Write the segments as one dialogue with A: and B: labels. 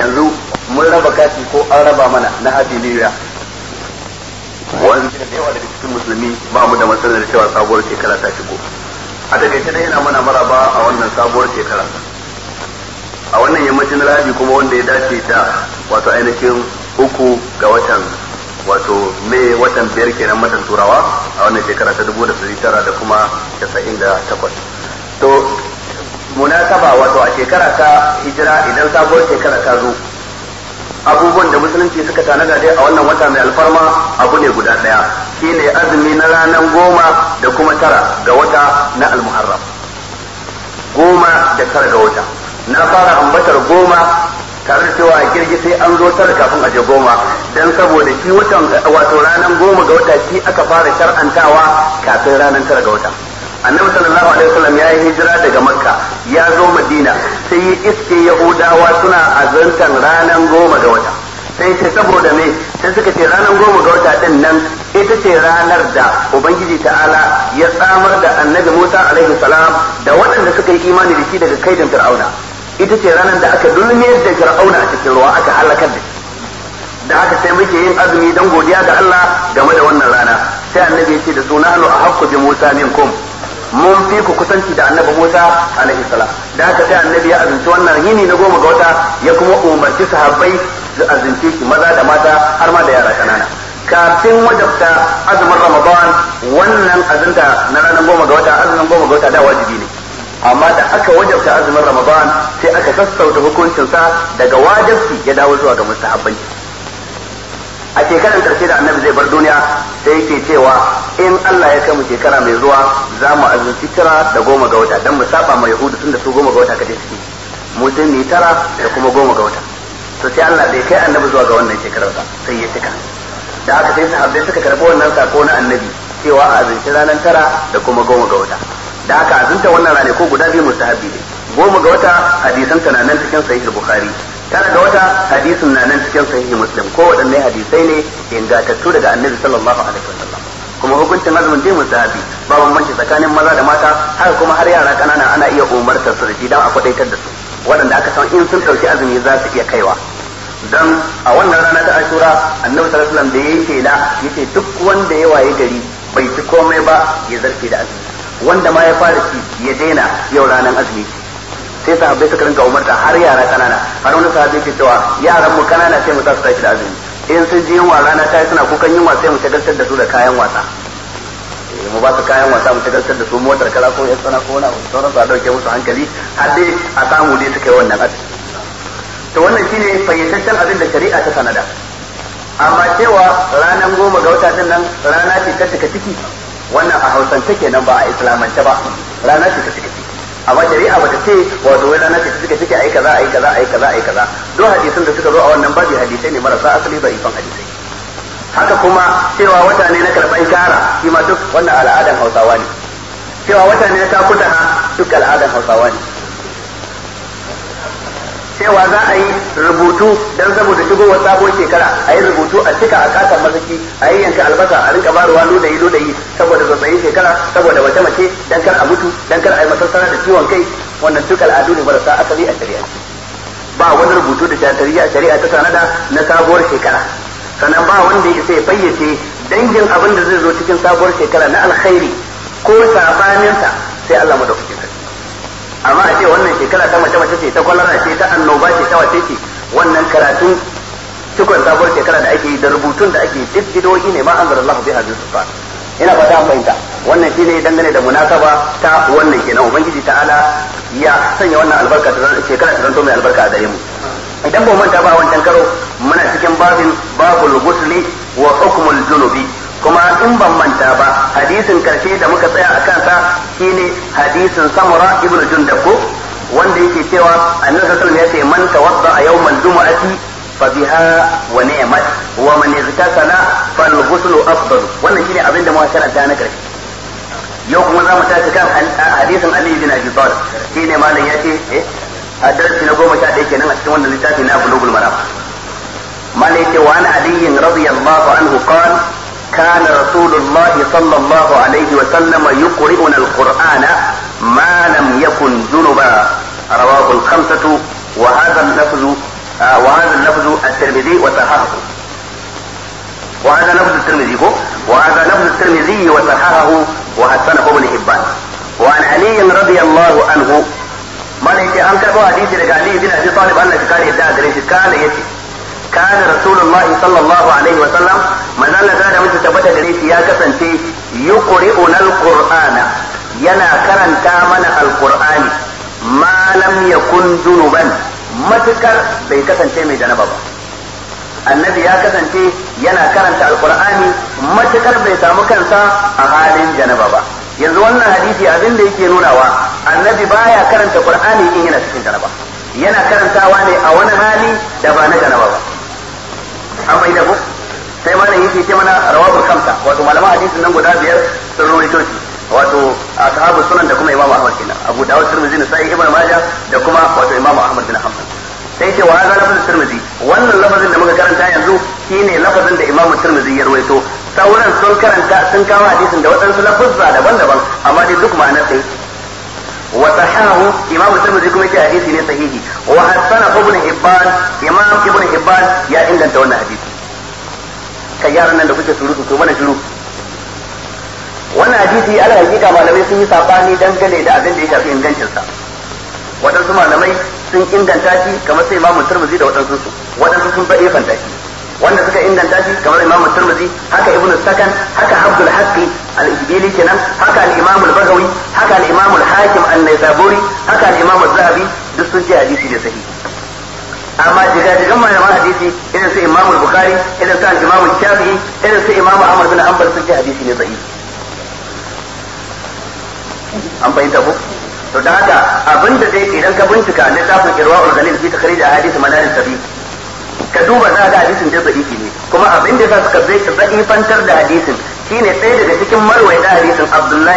A: yanzu mun raba kati ko an raba mana na happy new year wani da yawa daga cikin musulmi ba mu da matsalar cewa sabuwar shekara ta shigo a takaice dai yana mana maraba a wannan sabuwar shekara a wannan yammacin rabi kuma wanda ya dace da wato ainihin 3 ga watan wato mai watan 5 kenan matan turawa a wannan shekara ta 1900 da kuma 98 to munasaba wato a shekara ta hijira idan sabuwar shekara ta zo abubuwan da musulunci suka tanada dai a wannan wata mai alfarma abu ne guda daya shine azumi na ranar 10 da kuma 9 ga wata na almuharram 10 da 9 ga wata na fara ambatar 10 tare da cewa a kirgi sai an zo 9 kafin a je 10 dan saboda shi watan wato ranar 10 ga wata shi aka fara shar'antawa kafin ranar 9 ga wata annabi sallallahu alaihi wasallam ya yi hijira daga makka ya zo madina sai ya iske yahudawa suna azantan ranar 10 ga wata sai ce saboda me sai suka ce ranar 10 ga wata din nan ita ce ranar da ubangiji ta'ala ya tsamar da annabi musa alaihi salam da waɗanda suka yi imani da shi daga kaidin fir'auna ita ce ranar da aka dulmiyar da fir'auna a cikin ruwa aka halakar da shi da haka sai muke yin azumi don godiya ga Allah game da wannan rana sai annabi ya ce da sunanu a haqqu bi musa minkum mun fi ku kusanci da annabi Musa alaihi salam da haka sai annabi ya azunci wannan yini na 10 ga wata ya kuma umarci sahabbai su azunce shi maza da mata har ma da yara kanana kafin wajabta azumin Ramadan wannan azunta na ranar 10 ga wata azumin 10 ga wata da wajibi ne amma da aka wajabta azumin Ramadan sai aka sassauta hukuncinsa daga wajibi ya dawo zuwa ga mustahabbai a shekarar karshe da annabi zai bar duniya sai yake cewa in Allah ya kai mu shekara mai zuwa za mu azumci 9 da 10 ga wata dan mu saba ma yahudu tunda su 10 ga wata kaje suke mu sai ni 9 da kuma 10 ga wata to sai Allah bai kai annabi zuwa ga wannan shekarar ba sai ya cika da haka sai sahabbai suka karbi wannan sako na annabi cewa a azumci ranar 9 da kuma 10 ga wata da haka azumta wannan rane ko guda biyu mustahabi ne 10 ga wata hadisan nan cikin sahih bukhari 9 ga wata hadisin na nan cikin sahihi muslim ko waɗanne hadisai ne ingantattu daga annabi sallallahu alaihi wasallam kuma hukuncin azumin dai musahabi ba bambanci tsakanin maza da mata haka kuma har yara kanana ana iya umartar su da shi dan a kwadaitar da su waɗanda aka san in sun ɗauki azumi za su iya kaiwa dan a wannan rana ta ashura annabi sallallahu alaihi wasallam da yayi shela yace duk wanda ya waye gari bai ci komai ba ya zarce da azumi wanda ma ya fara ci ya daina yau ranar azumi sai sahabbai suka rinka umarta har yara kanana har wani sahabbai ke cewa yaran mu kanana sai mu sa su tashi da azumi in sun ji yunwa rana ta suna kukan yunwa sai mu shagaltar da su da kayan wasa mu ba su kayan wasa mu shagaltar da su motar kala ko yan sana ko wani abu sauran su a dauke musu hankali har dai a samu dai suka yi wannan azumi to wannan shine fayyataccen abin da shari'a ta sanada amma cewa ranar 10 ga wata din nan rana ce ta cika ciki wannan a hausance kenan ba a islamance ba rana ce ta cika ciki amma shari'a bata ce wato wai rana ce ta suka take ayi kaza ayi kaza ayi kaza ayi kaza duk hadisin da suka zo a wannan babu hadisai ne marasa asali da ifan hadisai haka kuma cewa wata ne na karban shara shi ma duk wannan al'adan Hausawa ne cewa wata ne na takuta duk al'adan Hausawa ne cewa za a yi rubutu dan saboda shigowar sabon shekara a yi rubutu a cika a kasan mazaki a yi yanka albasa a rinka baruwa ludayi saboda zazzayin shekara saboda mace dan kar a mutu dan kar a yi masassara da ciwon kai wannan duk al'adu ne marasa asali a shari'a ba wani rubutu da shari'a ta sanada na sabuwar shekara sannan ba wanda ya sai fayyace dangin abin da zai zo cikin sabuwar shekara na alkhairi ko sabaninsa sai Allah madaukakin sarki amma a ce wannan shekara ta mace ce ta kwalara ce ta annoba ce ta wace ce wannan karatun cikon sabuwar shekara da ake yi da rubutun da ake duk bidoyi ne ma anzalallahu biha min sultan ina fata an fahimta wannan shine dangane da munasaba ta wannan kenan ubangiji ta'ala ya sanya wannan albarka ta shekara ta zanto mai albarka a gare mu idan ba manta ba wancan karo muna cikin babul ghusli wa hukmul junubi kuma in ban manta ba hadisin karshe da muka tsaya a kansa shine hadisin Samura ibn Jundab ko wanda yake cewa annabi sallallahu alaihi wasallam ya ce man tawadda yawmal jumu'ati fa biha wa ni'mat wa man iztasala fal ghuslu afdal wannan shine abin da muka karanta na karshe yau kuma za mu tashi kan hadisin Ali bin Abi Talib shine malam yace darasi na 11 kenan a cikin wannan littafi na Bulughul Maram malam yace wa ana Ali radiyallahu anhu qala كان رسول الله صلى الله عليه وسلم يقرئنا القرآن ما لم يكن جنبا رواه الخمسة وهذا الترمذي وصححه وهذا لفظ الترمذي وهذا لفظ الترمذي وصححه وحسنه ابن حبان وعن علي رضي الله عنه ما ليس أنكر حديث لعلي بن أبي طالب أن كان يدعى كان يتي كان رسول الله صلى الله عليه وسلم من أن كان من تثبت دريس يا كسنتي يقرئنا القرآن ينا كرنتا من القرآن ما لم يكن جنبا متكر بي كسنتي من جنبا النبي يا كسنتي ينا كرنتا القرآن متكر بي سامو كنسا أهال جنبا yanzu wannan hadisi abin da yake nunawa annabi baya karanta qur'ani in yana cikin janaba yana karantawa ne a wani hali da ba na janaba ba an bai da ku sai malam yake ce mana rawabul khamsa wato malaman hadisin nan guda biyar sun rawaito shi wato ashabu sunan da kuma imamu ahmad kenan abu dawud tirmidhi nasai ibnu majah da kuma wato imamu ahmad bin hanbal sai ce wa hadha lafzul tirmidhi wannan lafazin da muka karanta yanzu shine lafazin da imamu tirmidhi ya rawaito sauran sun karanta sun kawo hadisin da waɗansu lafuzza daban-daban amma dai duk ma'anar sai wa sahahu imamu tirmidhi kuma yake hadisi ne sahihi wa hasana ibn hibban imam ibn hibban ya inganta wannan hadisi kai yaran nan da kuke surutu ko mana shiru wannan hadisi ala hakika malamai sun yi sabani dangane da abin da ya shafi ingancin sa waɗansu malamai sun inganta shi kamar sai imamu tirmidhi da waɗansu sun faɗi fanta shi wanda suka inganta shi kamar imamu tirmidhi haka ibnu sakan haka abdul haqqi al-ijbili kenan haka al-imam al-bagawi haka al-imam al-hakim an-naisaburi haka al-imam az-zahabi duk sun ce hadisi ne sahihi amma jigajigan malaman hadisi irin su imam al-bukhari irin su al-imam shafi'i irin su imam ahmad bin hanbal sun ce hadisi ne sahihi an fahimta ko to da haka abinda dai idan ka bincika littafin irwaul ghalil fi takhrij ahadith manar sabi ka duba za ga hadisin da da'ifi ne kuma abin da suka da'ifantar da hadisin shine ɗaya daga cikin marwaita hadisin Abdullahi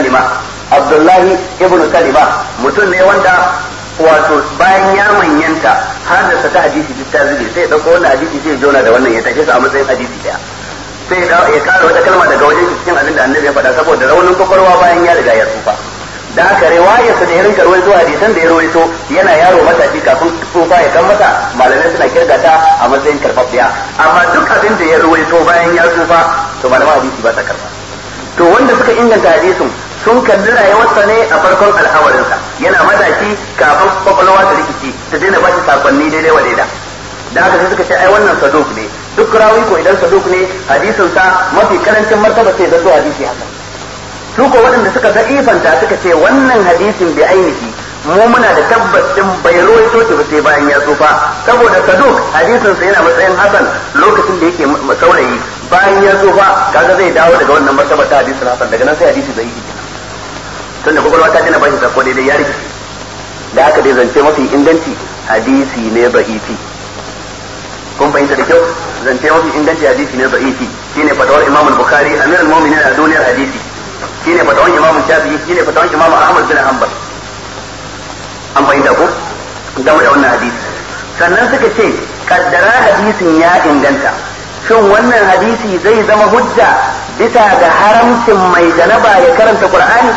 A: ibn Salima mutum ne wanda wato bayan ya manyanta haddasa ta hadisi duk ta zube sai ya dauko wannan hadisi sai ya jona da wannan ya tafi su a matsayin hadisi daya sai ya kara wata kalma daga wajen cikin abin da annabi ya faɗa saboda raunin kwakwalwa bayan ya riga ya tsufa da haka riwayarsa da ya rinka rawaito hadisan da ya rawaito yana yaro matashi kafin tsufa ya kan masa malamai suna kirga ta a matsayin karfafiya amma duk abin da ya rawaito bayan ya tsufa to malaman hadisi ba ta karba to wanda suka inganta hadisin sun kalli rayuwarsa ne a farkon al'amarinsa yana matashi kafin kwakwalwa ta rikici ta daina ba shi sakonni daidai wa daida da haka sai suka ce ai wannan saduk ne duk rawi ko idan saduk ne hadisin sa mafi karancin martaba sai zato hadisi haka su ko waɗanda suka da'ifanta suka ce wannan hadisin bi ainihi mu muna da tabbas din bai ruwaito shi ba sai bayan ya tsufa saboda saduk hadisin sa yana matsayin hasan lokacin da yake saurayi bayan ya tsufa kaga zai dawo daga wannan martaba ta hadisin hasan daga nan sai hadisi zai yi tunda kokolwa ta dina bashi sako daidai ya rikice da aka dai zance mafi inganci hadisi ne da'ifi kun fahimta da kyau zance mafi inganci hadisi ne da'ifi shine fatawar Imam al-Bukhari amirul mu'minin a duniyar hadisi shine fatawan Imam Shafi'i shine fatawan Imam Ahmad bin Hanbal an fahimta ko game da wannan hadisi sannan suka ce kaddara hadisin ya inganta shin wannan hadisi zai zama hujja bisa ga haramcin mai janaba ya karanta Qur'ani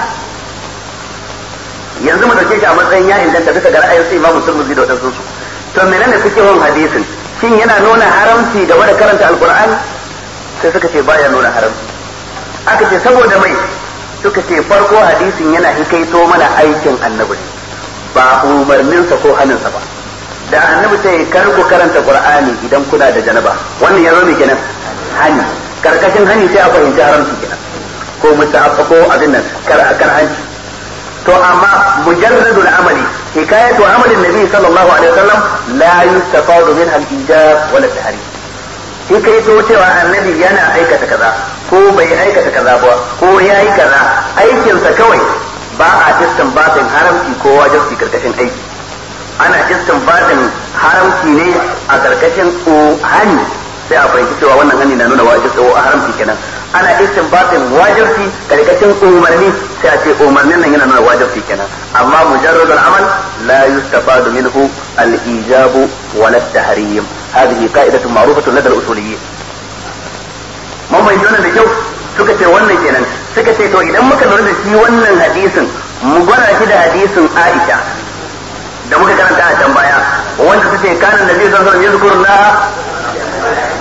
A: yanzu mu dauke shi a matsayin ya inganta bisa ga ra'ayin Imam Tirmidhi da wadansu su to menene kuke wannan hadisin shin yana nuna haramci game da karanta Al-Qur'ani sai suka ce baya nuna haramci aka ce saboda mai suka ce farko hadisin yana hikaito mana aikin annabi ba umarninsa ko hannunsa ba da annabi sai kar ku karanta qur'ani idan kuna da janaba wannan ya zo me kenan hani karkashin hani sai a fahimci haramci kenan ko musta'ab ko abin nan kar hani to amma mujarradul amali hikayatu amalin nabi sallallahu alaihi wasallam la yustafadu minha al-ijab wala tahrim in kai to cewa annabi yana aikata kaza ko bai aikata kaza ba ko yayi kaza aikinsa kawai ba a istinbatin haramci ko wajibi karkashin aiki ana istinbatin haramci ne a karkashin hani sai a fahimci cewa wannan hani na nuna wajibi ko haramci kenan ana istinbatin wajibi karkashin umarni sai a ce umarnin nan yana nuna wajibi kenan amma mujarradul amal la yustafadu minhu al-ijab wala at-tahrim هذه قاعدة معروفة لدى الأصوليين mun bai tona da kyau suka ce wannan kenan suka ce to idan muka lura da shi wannan hadisin mu gwada shi da hadisin Aisha da muka karanta a can baya wanda tace kana nabi sallallahu alaihi wasallam yazkurullah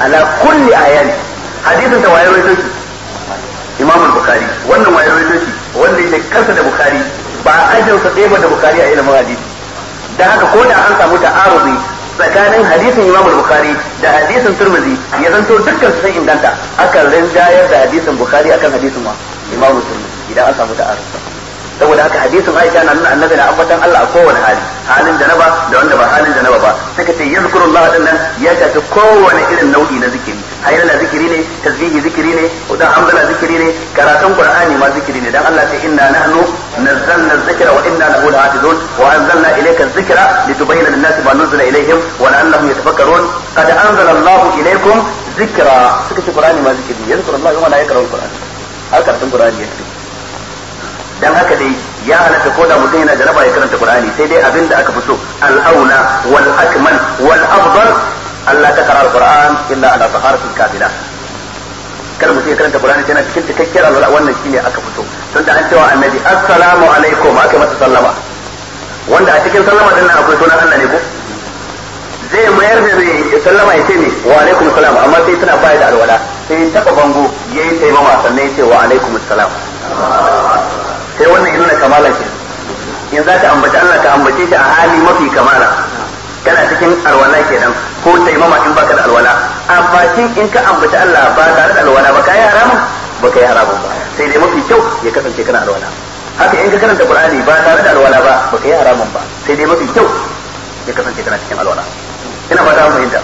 A: ala kulli ayani hadisin ta wayar rawaito shi Imam al-Bukhari wannan wayar rawaito shi wanda yake kansa da Bukhari ba ajin sa ɗaya da Bukhari a ilimin hadisi dan haka ko da an samu ta'arudi tsakanin hadisin Imam al-Bukhari da hadisin Tirmidhi ya zanto dukkan su sun inganta akan rinjayar da hadisin Bukhari akan hadisin Imam Tirmidhi idan an samu ta'arudi saboda haka hadisin Aisha na nuna annabi na ambatan Allah a kowane hali halin janaba da wanda ba halin janaba ba suka ce yazkurullah din nan ya shafi kowane irin nau'i na zikiri hayyala zikiri ne tasbihi zikiri ne udan hamdala zikiri ne karatun qur'ani ma zikiri ne dan Allah ce inna nahnu nazzalna dhikra wa inna lahu lahafizun wa anzalna ilayka dhikra litubayyana lin-nasi ma nuzila ilayhim wa la'allahum yatafakkarun qad anzala Allahu ilaykum dhikra suka ce qur'ani ma zikiri yazkurullah wa la yakrahul qur'an haka karatun qur'ani yake dan haka dai ya halatta ko da mutum yana jaraba ya karanta Qur'ani sai dai abinda aka fi so al-aula wal akmal wal afdal Allah ta karanta Qur'an illa ala taharatil kamila kar mutum ya karanta Qur'ani sai yana cikin cikakkiyar alwala wannan shine aka fi so tun da an cewa annabi assalamu alaikum aka masa sallama wanda a cikin sallama din nan akwai sunan Allah ne ko zai mayar da sallama ya ce ne wa alaikum salam amma sai tana bayar da alwala sai taba bango yayi taimama sannan ya ce wa alaikum salam sai wannan yana kamala ke in za ka ambaci Allah ka ambace shi a hali mafi kamala kana cikin alwala kenan ko taimama in baka da alwala amma in ka ambaci Allah ba tare da alwala ba kai haramun ba kai haramun ba sai dai mafi kyau ya kasance kana alwala haka in ka karanta Qur'ani ba tare da alwala ba ba kai haramun ba sai dai mafi kyau ya kasance kana cikin alwala ina fata an fahimta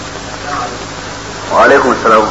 A: wa alaikum assalam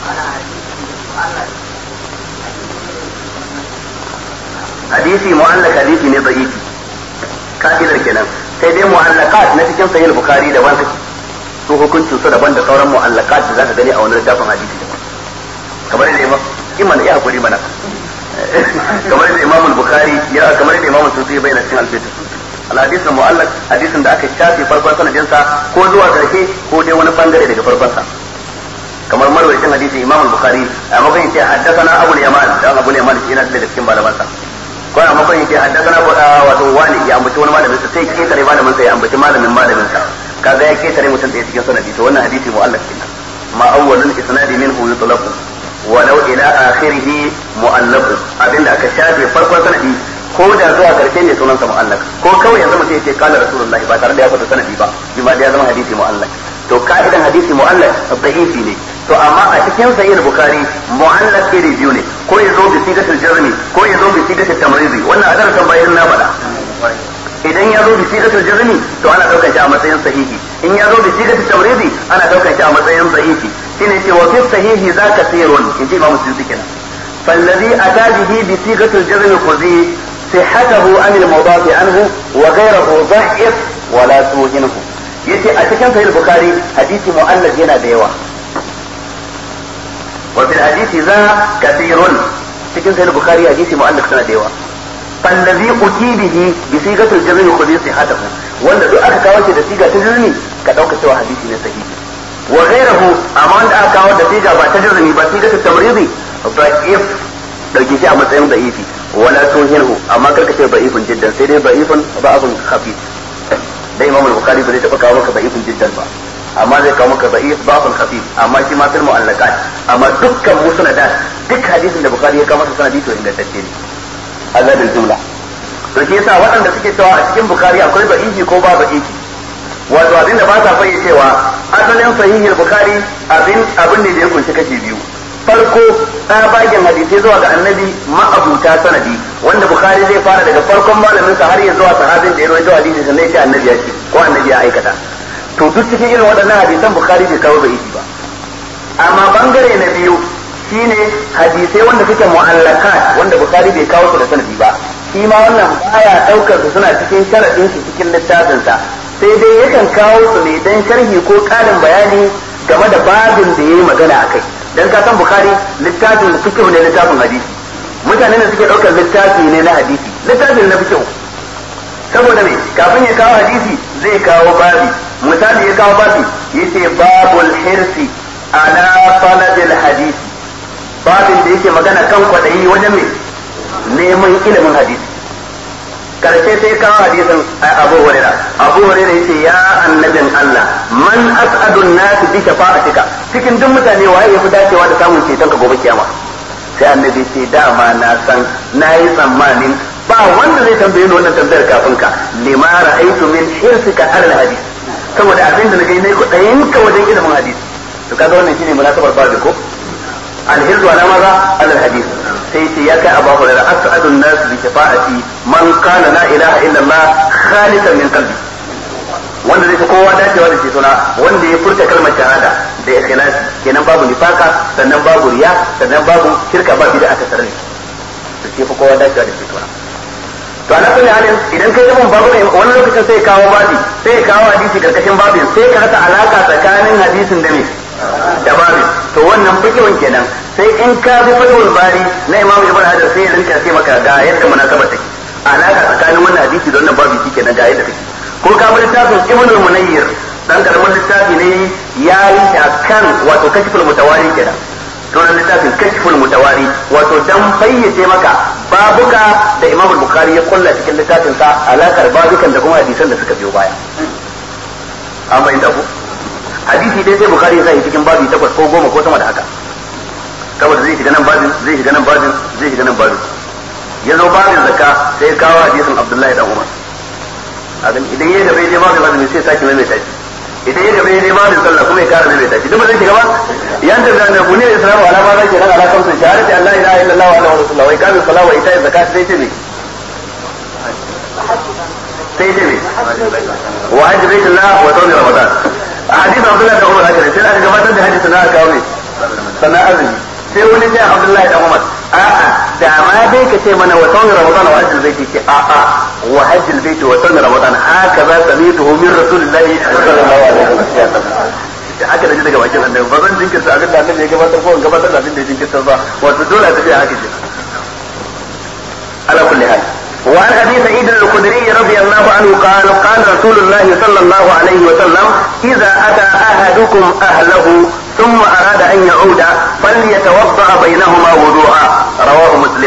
A: hadisi mu'allaq hadisi ne da'ifi ka'idar kenan sai dai mu'allaqat na cikin sahih bukhari da wanda su hukuncin su daban da sauran mu'allaqat da zaka gani a wannan littafin hadisi daban kamar da imam ya hakuri mana kamar da imam al-bukhari ya kamar da imam sufi bayyana cikin al-fiqh al-hadith mu'allaq hadisin da aka shafe farkon sanadin sa ko zuwa karshe ko dai wani bangare daga farkon sa kamar marwayin hadisi imam al-bukhari a magan yace haddathana abu al-yaman dan abu al-yaman shi yana daga cikin malaman sa ko a magan yace haddathana wato wani ya ambaci wani malamin sa sai ke tare malamin sa ya ambaci malamin sa kaga ya ke tare mutum da cikin sanadi to wannan hadisi mu'allaq kenan ma awwalul isnadi minhu yutlaqu walau ila akhirih mu'allaq abinda aka shafe farkon sanadi ko da zuwa karshe ne sunan sa mu'allaq ko kawai yanzu mutum yace kala rasulullahi ba tare da ya fada sanadi ba bi ma da ya zama hadisi mu'allaq to ka'idan hadisi mu'allaq da'ifi ne to amma a cikin sahih bukhari mu'allaq iri biyu ne ko yazo bi sigatul jarmi ko yazo bi sigatul tamrizi wannan adar kan bayin na faɗa idan yazo bi sigatul jarmi to ana daukar shi a matsayin sahihi in yazo bi sigatul tamrizi ana daukar shi a matsayin da'ifi shine ce wa fi sahihi za kathirun inji imam muslim kenan فالذي أتى به بصيغة الجزم خذي صحته عن المضاف عنه وغيره ضعف ولا توهنه yace a cikin sahih bukhari hadisi mu'allaq yana da yawa wa fil hadisi za kathirun cikin sahih bukhari hadisi mu'allaq yana da yawa fallazi uti bihi bi sigatil jazmi khudhi sihatahu wanda duk aka kawo shi da siga ta jazmi ka dauka cewa hadisi ne sahihi wa ghayruhu amma wanda aka kawo da siga ba ta jazmi ba siga ta tamridi da'if dauki shi a matsayin da'ifi wala tuhirhu amma karka ce da'ifun jiddan sai dai da'ifun ba'afun khafif dai imam al-bukhari bai taba kawo maka da'ifun jiddan ba amma zai kawo maka da'if ba'afun khafif amma shi ma fil mu'allaqat amma dukkan musnadat duk hadisin da bukhari ya kawo masa sanadi to ingantacce ne azabul jumla to shi yasa waɗanda suke cewa a cikin bukhari akwai da'ifi ko ba da'ifi wato abin da ba sa fayyacewa asalin sahihul bukhari abin ne da ya kunshi kashi biyu farko tsabagen hadisai zuwa ga annabi ma'abuta sanadi wanda bukhari zai fara daga farkon malamin sa har ya zuwa sahabin da ya rawaito hadisi sannan ya annabi ya ce ko annabi ya aikata to duk cikin irin waɗannan hadisan bukhari bai kawo bai ba amma bangare na biyu shine hadisai wanda suke mu'allakat wanda bukhari bai kawo su da sanadi ba shi ma wannan baya daukar su suna cikin sharadin shi cikin littafin sa sai dai yakan kawo su ne dan sharhi ko karin bayani game da babin da yayi magana akai dan ka san bukhari littafin fiqh ne littafin hadisi mutane ne suke daukar littafi ne na hadisi littafin na fiqh saboda me kafin ya kawo hadisi zai kawo babi misali ya kawo babi yace babul hirsi ala sanadil hadisi babin da yake magana kan kwadayi wajen me neman ilimin hadisi karshe sai kawo hadisin Abu Hurairah yace ya annabin Allah man as'adun nas bi shafa'atika cikin duk mutane waye yafi dacewa da samun ceton ka gobe kiyama sai annabi ce dama na san nayi tsammanin ba wanda zai tambaye ni wannan tambayar kafin ka lima ra'aytu min hirsika al hadith saboda abin da naga nayi kudayin ka wajen ilimin hadisi to kaga wannan shine munasabar babu ko al-hirzu ala maza ala al-hadith sai ce ya kai Abu Hurairah as'adun nas bi shafa'ati man qala la ilaha illa Allah khalisan min qalbi wanda zai kowa dacewa da suna wanda ya furta kalmar shahada da ikhlasi kenan babu nifaka sannan babu riya sannan babu shirka ba bid'a aka sarri to sai fa kowa dacewa da suna to ana kulli halin idan kai zaman babu ne wani lokacin sai kawo babi sai kawo hadisi karkashin babin sai ka rasa alaka tsakanin hadisin da me da babin to wannan fikihun kenan sai in ka bi fatawul bari na Imam Ibn Hajar sai ya rinka sai maka ga yadda munasabar take alaka tsakanin wannan hadisi da wannan babi shike ga yadda take ko ka bi littafin Ibn al-Munayyir dan karamin littafi ne ya yi kan wato kashful mutawari kenan to nan littafin kashful mutawari wato dan fayyace maka babuka da Imam Bukhari ya kulla cikin littafin sa alakar babukan da kuma hadisan da suka biyo baya amma inda ku hadisi dai sai Bukhari ya sai cikin babi 8 ko 10 ko sama da haka saboda zai shiga nan babin zai shiga nan babin zai shiga nan babin yazo babin zakka sai ya kawo hadisin Abdullahi dan Umar idan yayi da bai je babin bazumi sai sake mai tashi idan yayi da bai je babin sallah kuma ya kara mai tashi duk ba zai shiga ba yanda da na bunne islamu alama zai kenan ala kamsu shahadati an la ilaha illallah wa anna rasulullah wa iqamis salat wa ita'iz zakat sai ce me sai ce me wa hajj baitullah wa sawm ramadan hadisi Abdullahi dan Umar haka sai aka gabatar da hadisi na kawo ne sannan azumi sai wani sai Abdullahi dan Umar a'a da ma dai ka ce mana wa sawm ramadan wa hajjul baiti ce a'a wa hajjul baiti wa sawm ramadan haka za sami'tuhu min rasulillahi sallallahu alaihi wasallam da haka da daga bakin annabi ba zan jinkirta abin da annabi ya gabatar ko gabatar da abin da ya jinkirta ba wato dole a tafi haka ce ala kulli hal وعن ابي سعيد الخدري رضي الله عنه قال قال رسول الله صلى الله عليه وسلم اذا اتى احدكم اهله ثم اراد ان يعود فليتوضا بينهما وضوءا رواه مسلم.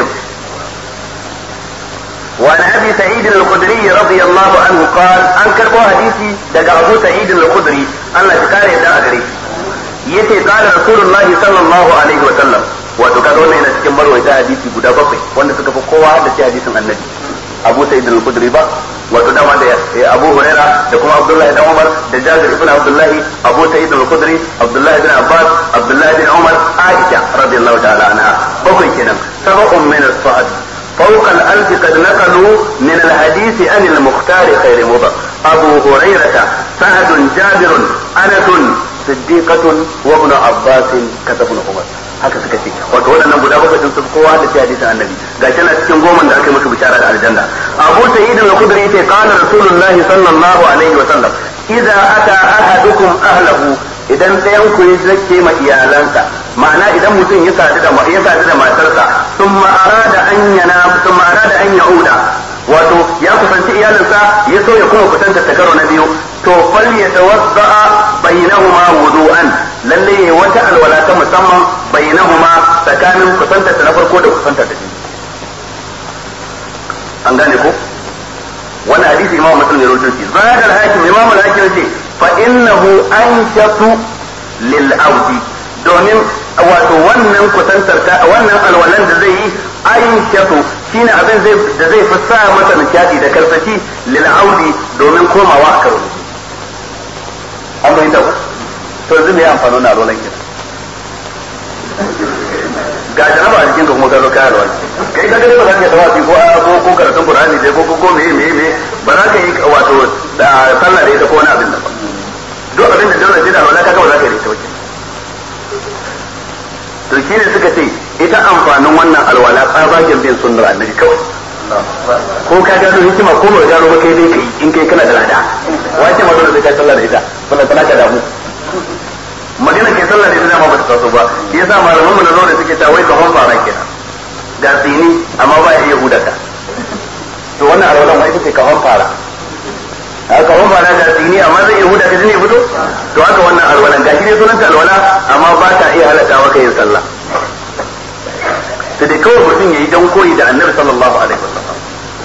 A: وعن ابي سعيد الخدري رضي الله عنه قال انكر حديثي دغ ابو سعيد الخدري الله تكاري دا غري yace qala rasulullahi sallallahu alaihi wa sallam wato kaga wannan yana cikin marwaita hadisi guda bakwai wanda suka fi kowa da hadisin annabi Abu Sa'id al-Khudri ba wato dama da Abu Huraira da kuma Abdullah ibn Umar da Jabir ibn Abdullah Abu Sa'id al-Khudri Abdullah ibn Abbas Abdullah ibn Umar Aisha radiyallahu ta'ala anha bakwai kenan sab'un min as-sa'd فوق الألف قد نقلوا من الحديث عن المختار خير مضر أبو هريرة سعد جابر أنس صديقة وابن عباس كتب ابن عمر haka suka ce wato waɗannan guda bakwai sun fi kowa da hadisin annabi ga shi na cikin goma da aka yi musu bishara da aljanna Abu Sa'id al-Khudri yace qala rasulullahi sallallahu alaihi wa sallam idza ata ahadukum ahlahu idan ɗayan ku ya zake ma iyalansa ma'ana idan mutum ya sadu da matarsa thumma arada an ya'uda wato ya kusanci iyalinsa ya so ya kuma kusanta ta karo na biyu to fal yatawadda bainahuma wudu'an lalle wata alwala ta musamman bainahuma tsakanin kusanta ta na farko da kusanta ta biyu an gane ko wannan hadisi Imam Muslim ya rawaito shi zadal hakim Imam al-Hakim ce fa innahu anshatu lil audi domin wato wannan kusantar ta wannan alwalan da zai yi anshatu shine abin da zai fi sa masa nishadi da karfashi lil audi domin komawa a karo an bayyana ko to yanzu me amfani na alwalan ki ga jaraba a cikin ka kuma ka zo kai alwala kai ka ga ba za ka tawafi ko karatun Qur'ani dai ko me ba za ka yi wato da sallah da ita ko wani abin da ba duk abin da dole sai da alwala ka ga ba za ka yi ta wace to shine suka ce ita amfanin wannan alwala tsabagen bin sunnar annabi kawai ko ka gano hikima ko ba gano ba kai dai kai in kai kana da lada wace ma dole sai ka sallah da ita wannan tana ka damu magana kai sallah da ita dama ba ta taso ba yasa malaman mu na zo da suke ta wai kafan fara kenan ga tsini amma ba ya iya hudaka to wannan alwalan ma ita ce kafan fara haka wani ba na da tsini amma zai iya huda ka jini fito to haka wannan alwalan gashi ne sunanta alwala amma ba ta iya halatta maka yin sallah sai dai kawai mutum yayi dan koyi da annabi sallallahu alaihi wasallam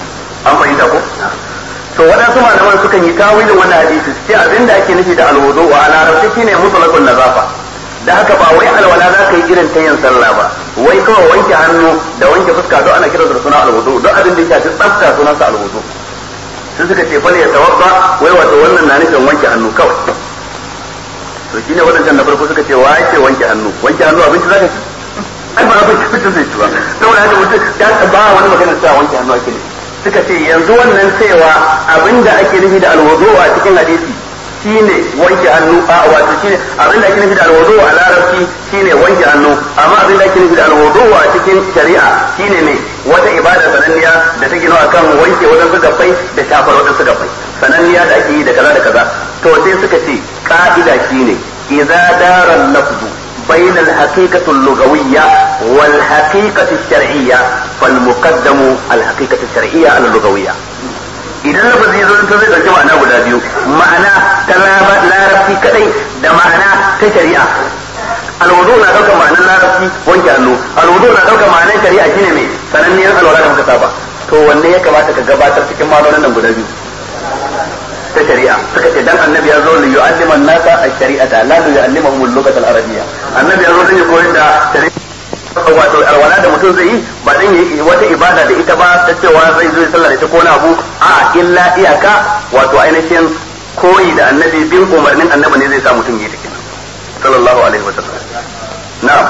A: an fahimta ko to waɗansu malaman sukan yi tawilin wannan hadisi sai abin da ake nufi da alwudu wa larabci shine mutlaqun nazafa da haka ba wai alwala za ka yi irin ta yin sallah ba wai kawai wanke hannu da wanke fuska don ana kiransa da suna alwudu don abin da ya shafi tsafta sunansa alwudu sun suka ce fal ya tawabba wai wato wannan na nufin wanke hannu kawai to shine wadannan na farko suka ce wa yake wanke hannu abinci zaka ci ai ba abinci zai ci ba saboda haka mutum ya ba wani magana cewa wanke hannu ake nufi suka ce yanzu wannan cewa abinda ake nufi da alwudu a cikin hadisi shine wanke hannu wato shine abinda ake nufi da alwudu a larabci shine wanke hannu amma abinda ake nufi da alwudu a cikin shari'a shine ne wata ibada sananniya da take nuna kan wanke wadansu gabbai da shafar wadansu gabbai sananniya da ake yi da kaza da kaza to sai suka ce ka'ida shine idza dara al-lafzu بين الحقيقة اللغوية والحقيقة الشرعية فالمقدم الحقيقة الشرعية على اللغوية idan lafazi ya zo ta zai dauki ma'ana guda biyu ma'ana ta larabci kadai da ma'ana ta shari'a alwudu na daukar ma'anar larabci wanke hannu alwudu na daukar ma'anar shari'a shine mai sananniyar alwala da muka saba to wanne ya kamata ka gabatar cikin ma'anonin nan guda biyu ta shari'a suka ce dan annabi ya zo li yu'allima an-nasa ash-shari'ata la yu'allimuhum al-lughata al-arabiyya annabi ya zo dan ya koyar da shari'a wato alwala da mutum zai yi ba dan yi wata ibada da ita ba ta cewa zai zo sallah da ita ko na abu a illa iyaka wato ainihin koyi da annabi bin umarnin annabi ne zai sa mutum yi take sallallahu alaihi wasallam na'am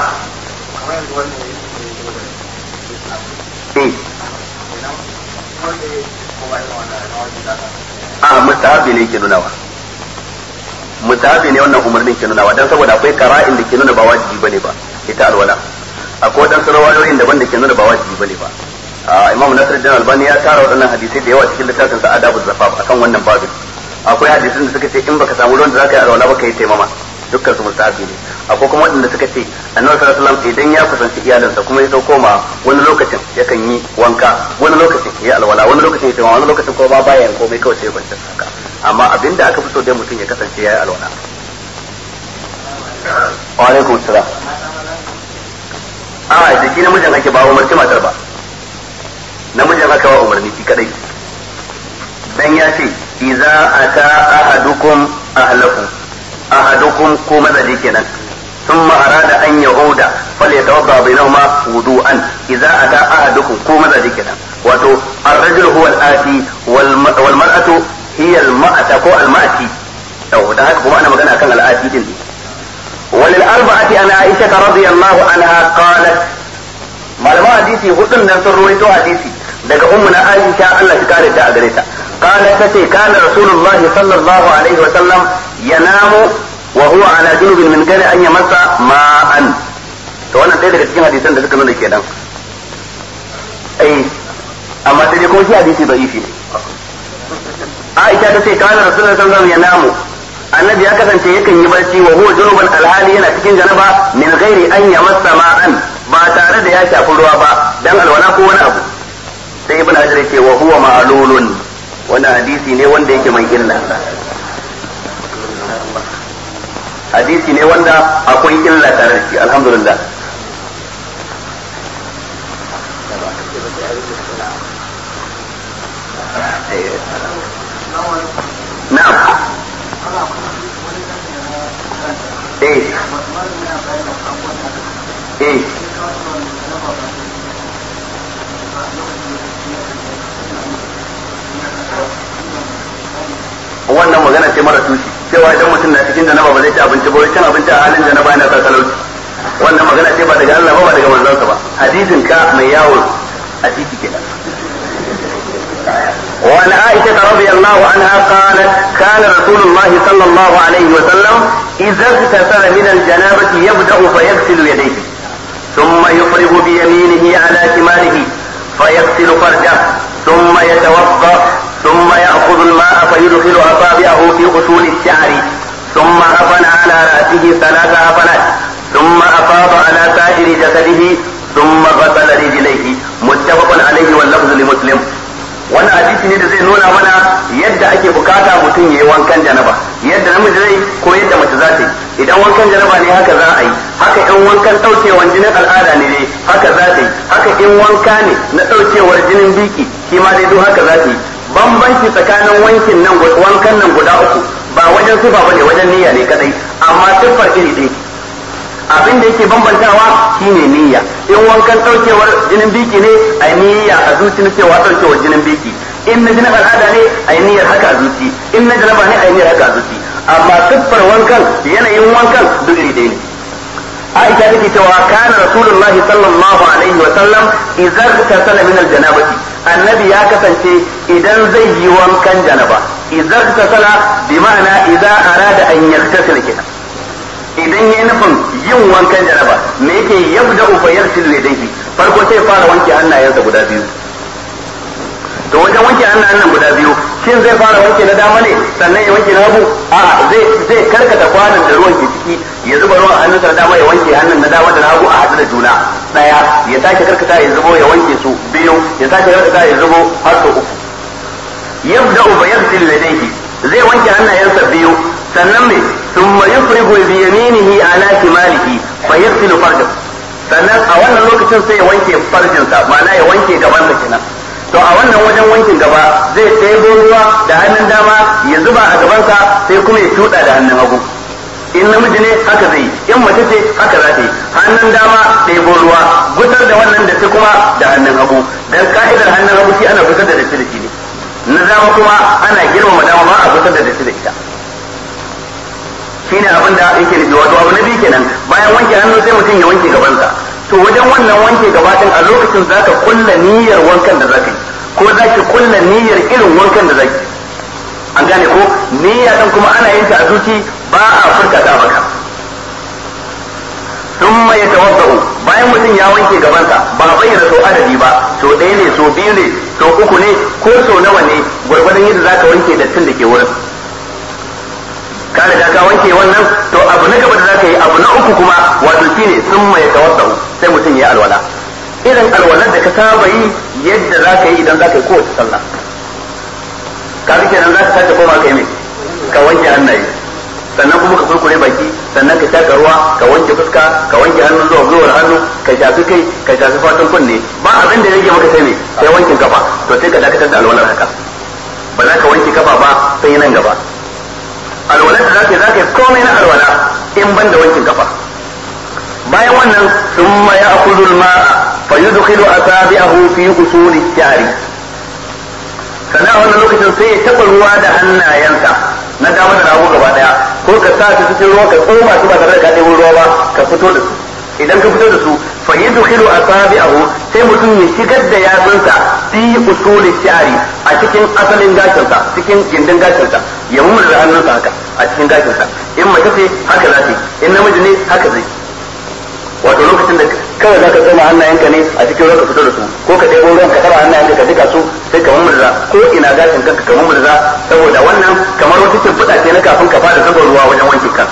A: mustahabi ne ke nunawa mustahabi ne wannan umarnin ke nunawa dan saboda akwai qara'in da ke nuna ba wajibi bane ba ita alwala akwai dan rawayoyin daban da ke nuna ba wajibi bane ba Imam Nasiruddin Albani ya tara wadannan hadisai da yawa cikin littafin sa Adabuz Zafaf akan wannan babin akwai hadisin da suka ce in baka samu ruwan da zaka yi alwala ba kai taimama dukkan su mustahabi ne akwai kuma wadanda suka ce Annabi sallallahu alaihi wasallam idan ya kusanci iyalansa kuma ya sauko ma wani lokacin yakan yi wanka wani lokacin ya alwala wani lokacin ya taimama wani lokacin kuma ba bayan komai kawai sai ya kwanta haka amma abinda aka fi so dai mutum ya kasance ya yi alwala wa alaikum salam da shi namijin ake ba umarci matar ba namijin aka wa umarni shi kadai dan ya ce idza ata ahadukum ko mazaje kenan ثم أراد أن يعود فليتوضأ بينهما وضوءا إذا أتى أحدكم كما ذلك وتو الرجل هو الآتي والمرأة هي المأتى كو المأتي أو ده كما أنا مكان أكن الآتي دين وللأربعة عن عائشة رضي الله عنها قالت malama hadisi hudun nan sun ruwaito hadisi daga ummuna Aisha Allah ta kare ta a gare ta qalat tace kana rasulullah sallallahu alaihi wa sallam yanamu wa huwa ala junubin min ghairi an yamassa ma'an to wannan dai daga cikin hadisan da suka nuna kenan amma sai kuma shi hadisi da'ifi ne Aisha tace kana rasulullah sallallahu alaihi wa sallam yanamu annabi ya kasance yakan yi barci wa huwa junuban alhali yana cikin janaba min ghairi an yamassa ma'an ba tare da ya shafi ruwa ba dan alwala ko wani abu sai ibn hajar yake wa huwa ma'lulun wannan hadisi ne wanda yake mai illa hadisi ne wanda akwai illa tare da shi alhamdulillah na'am wannan magana ce mara tushe cewa idan mutum na cikin janaba ba zai ci abinci ba cin abinci a halin janaba yana sa talauci wannan magana ce ba daga Allah ba daga manzon ba hadisin ka mai yawo a ciki kenan وعن عائشة رضي الله عنها قالت كان رسول الله صلى الله عليه وسلم إذا اغتسل من الجنابة يبدأ فيغسل يديه ثم يفرغ بيمينه على شماله فيغسل فرجه ثم يتوضأ ثم يأخذ الماء فيدخل أصابعه في أصول الشعر ثم أفن على رأسه 3 أفنات ثم أفاض على سائر جسده ثم غسل رجليه متفق عليه واللفظ لمسلم wannan hadisi ne da zai nuna mana yadda ake bukata mutum ya yi wankan janaba yadda namiji zai ko yadda mace za ta yi idan wankan janaba ne haka za a yi haka in wankan daukewar jinin al'ada ne haka za ta yi haka in wanka ne na daukewar jinin biki shi ma dai duk haka za su yi. Bambanci tsakanin wankan nan guda uku ba wajen sifa bane, wajen niyya ne kadai, amma siffar iri ɗaya. Abin da yake bambantawa shine niyya. In wankan daukewar jinin biki ne a niyya a zuci na cewa daukewar jinin biki, in na jinin al'ada ne a niyyar haka a zuci, in na janaba ne a niyyar haka a zuci, amma siffar wankan yanayin wankan duk iri ɗaya ne. Aisha take cewa kana Rasulullahi sallallahu alaihi wa sallam idza tasala min al-janabati, annabi ya kasance idan zai yi wankan janaba, idza tasala bi ma'ana idza arada an yaktasila kenan, idan yayi nufin yin wankan janaba me yake yabda fa yarsilu yadayhi, farko sai fara wanke hannayensa guda biyu. To wajen wanke hannayen nan guda biyu, shin zai fara wanke na dama ne sannan ya wanke na hagu? A'a, zai karkata kwanan da ruwan ke ciki, ya zuba ruwan hannunsa na dama ya wanke hannun na dama da na hagu a haɗu da juna ɗaya, ya sake karkata ya zubo ya wanke su biyu, ya sake karkata ya zubo har sau uku. Yabda'u fa yaghsilu yadayhi, zai wanke hannayensa biyu, sannan me thumma yufrigu bi yaminihi ala shimalihi fa yaghsilu farjahu, sannan a wannan lokacin sai ya wanke farjinsa, ma'ana ya wanke gabansa kenan. To a wannan wajen wankin gaba zai ɗebo ruwa da hannun dama ya zuba a gabansa, sai kuma ya tuɗa da hannun hagu. In namiji ne haka zai, in mace ce haka za ta yi. Hannun dama ɗebo ruwa, gusar da wannan da kuma da hannun hagu, dan ka'idar hannun hagu shi ana gusar da datti da shi ne, na dama kuma ana girmama dama ba a gusar da datti da ita. Shine abin da yake nufi. Wato abu na biyu kenan, bayan wanke hannu sai mutum ya wanke gabansa. To wajen wannan wanke gabatin a lokacin zaka kulla niyyar wankan da zaka yi, ko zaki kulla niyyar irin wankan da zaki. An gane ko niyya dan kuma ana yin ta a zuci, ba a furta ta baka. Thumma yatawaddau, bayan mutum ya wanke gabansa, ba bayyana so adadi ba, so ɗaya ne, so biyu ne, so uku ne, ko so nawa ne, gwargwadon yadda zaka wanke dattin da ke wurin. Ka riga ka wanke wannan, to abu na gaba da zaka yi, abu na uku kuma wato shine thumma yatawaddau, sai mutum ya alwala. Irin alwalar da ka saba yi yadda zaka yi idan zaka yi kowace sallah. Ka ga kenan zaka sake koma kai mai ka wanke hannaye, sannan kuma ka kurkure baki, sannan ka shaka ruwa, ka wanke fuska, ka wanke hannu zuwa gwiwar hannu, ka shafi kai, ka shafi fatan kunne. Ba abin da yake maka sai mai sai wankin kafa, to sai ka dakatar da alwalar haka. Ba za ka wanke kafa ba sai nan gaba. Alwalar da zaka yi komai na alwala in ban da wankin kafa. Bayan wannan thumma ya'khudhu al-ma'a fa yudkhilu asabi'ahu fi usuli sha'ri, sannan a wannan lokacin sai ya taɓa ruwa da hannayensa na dama da hagu gaba daya, ko ka sa su cikin ruwa ka tsoma su ba tare da ka ɗebo ruwa ba, ka fito da su. Idan ka fito da su fa yudkhilu asabi'ahu, sai mutum ya shigar da yatsunsa fi usuli sha'ri, a cikin asalin gashinsa, cikin gindin gashinsa, ya murza hannunsa haka a cikin gashinsa. In mace ce haka za ta yi, in namiji ne haka zai. Wato lokacin da kawai za ka tsoma hannayenka ne a cikin ruwa ka fito da su, ko ka ɗebo ruwan ka tara hannayenka ka jika su, sai ka murza ko ina gashin kanka ka murza, saboda wannan kamar wata shimfiɗa ce na kafin ka fara zuba ruwa wajen wanke kan.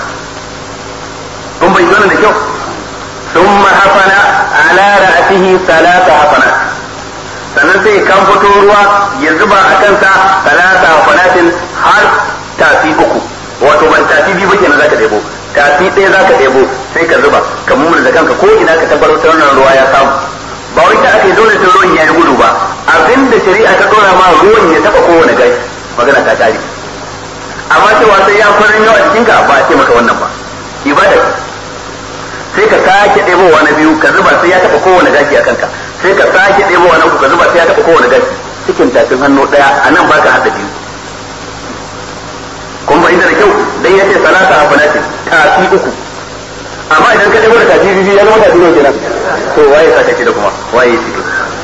A: Kun bai wannan da kyau. ثم حفن على رأسه 3 حفنات, sannan sai kan fito ruwa ya zuba a kansa 3 hafanatin har tafi 3. Wato ban tafi 2 ba kenan zaka debo, tafi 1 zaka debo sai ka zuba ka murza kanka ko ina ka tabbatar wannan ruwa ya samu. Ba wai ta ake dole sai ruwan ya yi gudu ba, abinda shari'a ta dora ma ruwan ya taba kowane gashi, magana ta tare. Amma cewa sai ya farin yau a cikinka ba a ce maka wannan ba, ibada. Sai ka sake ɗebowa na biyu ka zuba sai ya taɓa kowane gashi a kanka, sai ka sake ɗebowa na uku ka zuba sai ya taɓa kowane gashi, cikin tafin hannu ɗaya, a nan baka haɗa biyu. Kun ba inda da kyau dan ya ce salata hafanatin tafi 3, amma idan ka ɗebo da tafi 2 ya zama tafi 2 kenan. To waye saka shi da kuma waye shi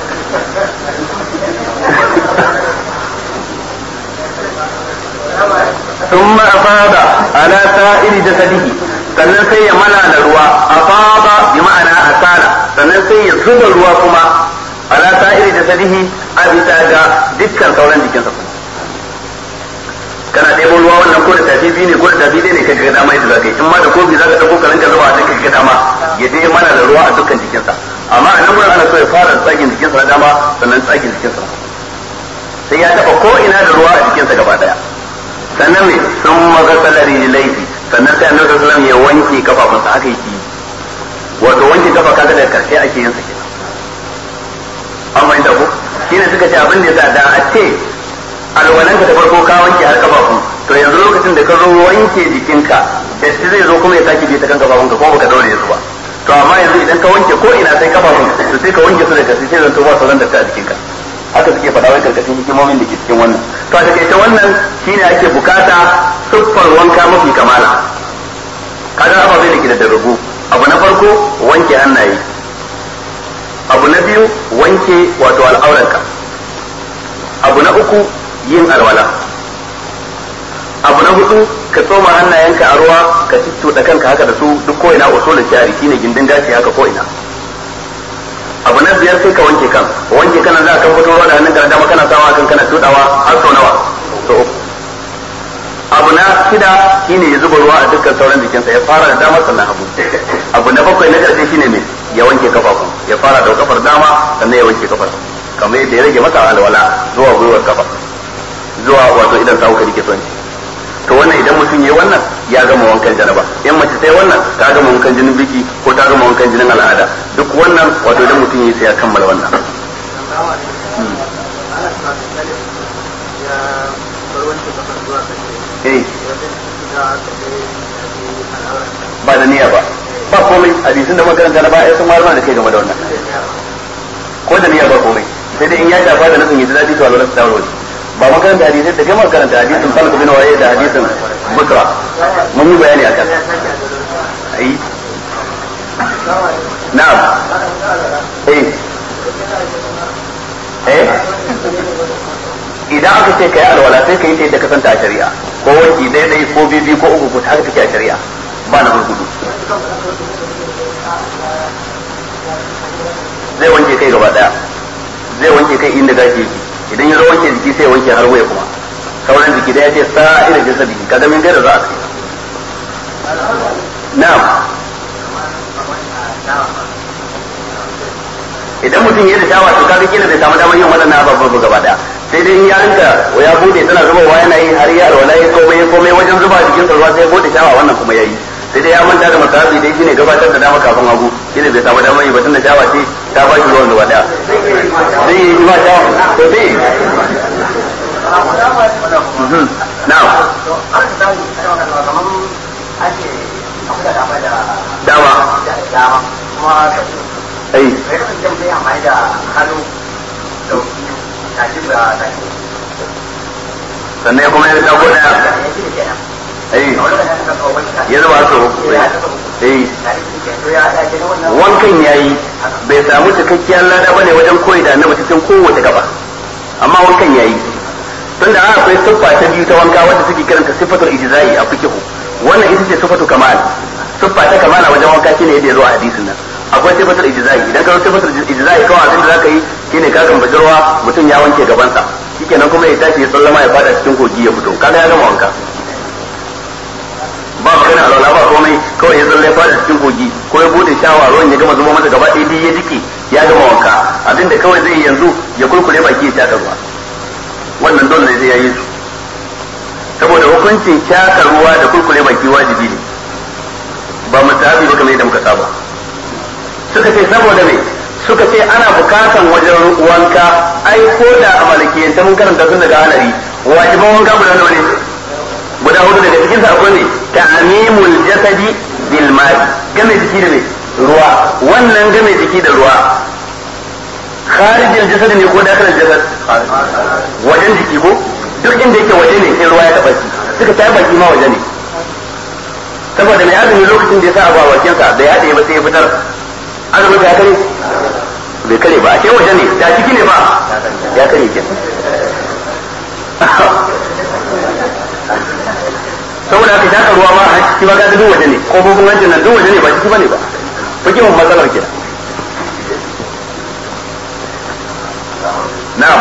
A: ثم أفاض على سائر جسده, sannan sai ya mana da ruwa, afada bi ma'ana asala, sannan sai ya zuba ruwa kuma ala sa'iri da sadihi a bisa ga dukkan sauran jikinsa. Kana ɗebo ruwa wannan ko da tafi biyu ne ko da tafi ɗaya ne ka ga dama yadda za ka yi, in ma da kofi za ka ɗauko ka rinka zuba a cikin ka dama ya dai mana da ruwa a dukkan jikinsa. Amma a nan gurin ana so ya fara tsagin jikinsa na dama sannan tsagin jikinsa, sai ya taɓa ko ina da ruwa a jikinsa gaba ɗaya. Sannan me sun magasala rijlaihi, sannan sai annabi sallallahu alaihi wasallam ya wanke kafafunsa haka yake. Wato wanke kafa kaga da karshe ake yin sa kenan. Amma inda ko shine suka ce abin da yasa da a ce alwalanka da farko ka wanke har kafafu to yanzu lokacin da ka zo wanke jikinka da shi zai zo kuma ya sake bi ta kan kafafunka ko baka daure su ba to amma yanzu idan ka wanke ko ina sai kafafun to sai ka wanke su da kasi sai zanto ba sauran da ta jikinka haka suke faɗa wai karkashin hikimomin da ke cikin wannan to a takaice wannan shine ake bukata siffar wanka mafi kamala kaga ababai da ke da darabu abu na farko wanke hannaye abu na biyu wanke wato al'auranka abu na uku yin alwala abu na hudu ka tsoma hannayenka a ruwa ka tuttuɗa kanka haka da su duk ko ina usulul shari shine gindin gashi haka ko ina abu na biyar sai ka wanke kan za ka fito ruwa da hannun ka dama kana sawa kan kana tudawa har sau nawa so abu na shida shine ya zuba ruwa a dukkan sauran jikinsa ya fara da dama sannan abu na bakwai na karshe shine me ya wanke kafafu ya fara da kafar dama sannan ya wanke kafar kamar yadda ya rage masa alwala zuwa gwiwar kafa zuwa wato idan sawu ka dike son to wannan idan mutum yayi wannan ya gama wankan janaba in mace sai wannan ta gama wankan jinin biki ko ta gama wankan jinin al'ada duk wannan wato idan mutum yayi sai ya kammala wannan ba da niyya ba komai hadisin da makaranta na baya sun marma da kai game da wannan ko da niyya ba komai sai dai in ya shafa da nufin yi daɗi to Allah ta dawo ba makaranta hadisai da kai makaranta hadisin Talib bin Waye da hadisin Busra mun yi bayani akan ai na'am idan aka ce kai alwala sai kai sai da kasanta a shari'a ko wanki daidai ko bibi ko uku ko haka take a shari'a ba na gurgudu zai wanke kai gaba daya zai wanke kai inda gashi yake idan ya zo wanke jiki sai wanke har waya kuma sauran jiki da ya ce sa'ira jasadi kaga min gaira za a kai na'am idan mutum ya da shawa to kaga kila bai samu damar yin waɗannan ababen gaba daya sai dai in ya rinka ya bude tana zubawa yana yi har ya alwala ya komai wajen zuba jikin sa ruwa sai ya bude shawa wannan kuma yayi sai dai ya manta da masahabi dai shine gabatar da dama kafin hagu shine bai samu damar yi ba tunda shawa ce ta ba shi ruwan gaba daya sai yi ma shawa to sai na'am dama ai sannan ya kuma ya dago daya ya zuba su wankan yayi bai samu cikakkiyar lada bane wajen koyi da annabi cikin kowace gaba amma wankan yayi tunda akwai siffa ta biyu ta wanka wanda suke kiranta sifatul ijza'i a fiqh wannan ita ce sifatu kamal siffa ta kamala wajen wanka shine yadda ya zo a hadisin nan akwai sifatul ijza'i idan ka sifatul ijza'i kawai abin da zaka yi shine ka gambaci ruwa mutum ya wanke gabansa shikenan kuma ya tashi ya sallama ya fada cikin kogi ya fito kaga ya gama wanka ba magana alwala ba komai kawai ya zalle ya fada cikin kogi ko ya bude shawa ruwan ya gama zuba masa gaba ɗaya ya jike ya gama wanka abinda kawai zai yanzu ya kurkure baki ya shaka ruwa wannan dole ne zai yayi su saboda hukuncin shaka ruwa da kurkure baki wajibi ne ba mutabi ba kamar yadda muka saba suka ce saboda me suka ce ana bukatan wajen wanka ai ko da a malikiyanta mun karanta tun daga halari wajiban wanka guda nawa ne guda hudu daga cikin sa akwai ne ta'mimul jasadi bil ma'i game jiki da me ruwa wannan game jiki da ruwa kharijil jasad ne ko dakhil jasad wajen jiki ko duk inda yake waje ne sai ruwa ya taba shi suka ta baki ma waje ne saboda mai azumi lokacin da ya sa abu a bakinsa bai haɗe ba sai ya fitar azumin ya kare bai kare ba a ce waje ne da ciki ne ba ya kare ke saboda aka shaka ruwa ma a ciki ba ga duk waje ne ko kuma wajen nan duk waje ne ba ciki bane ba fike mun matsalar ke na'am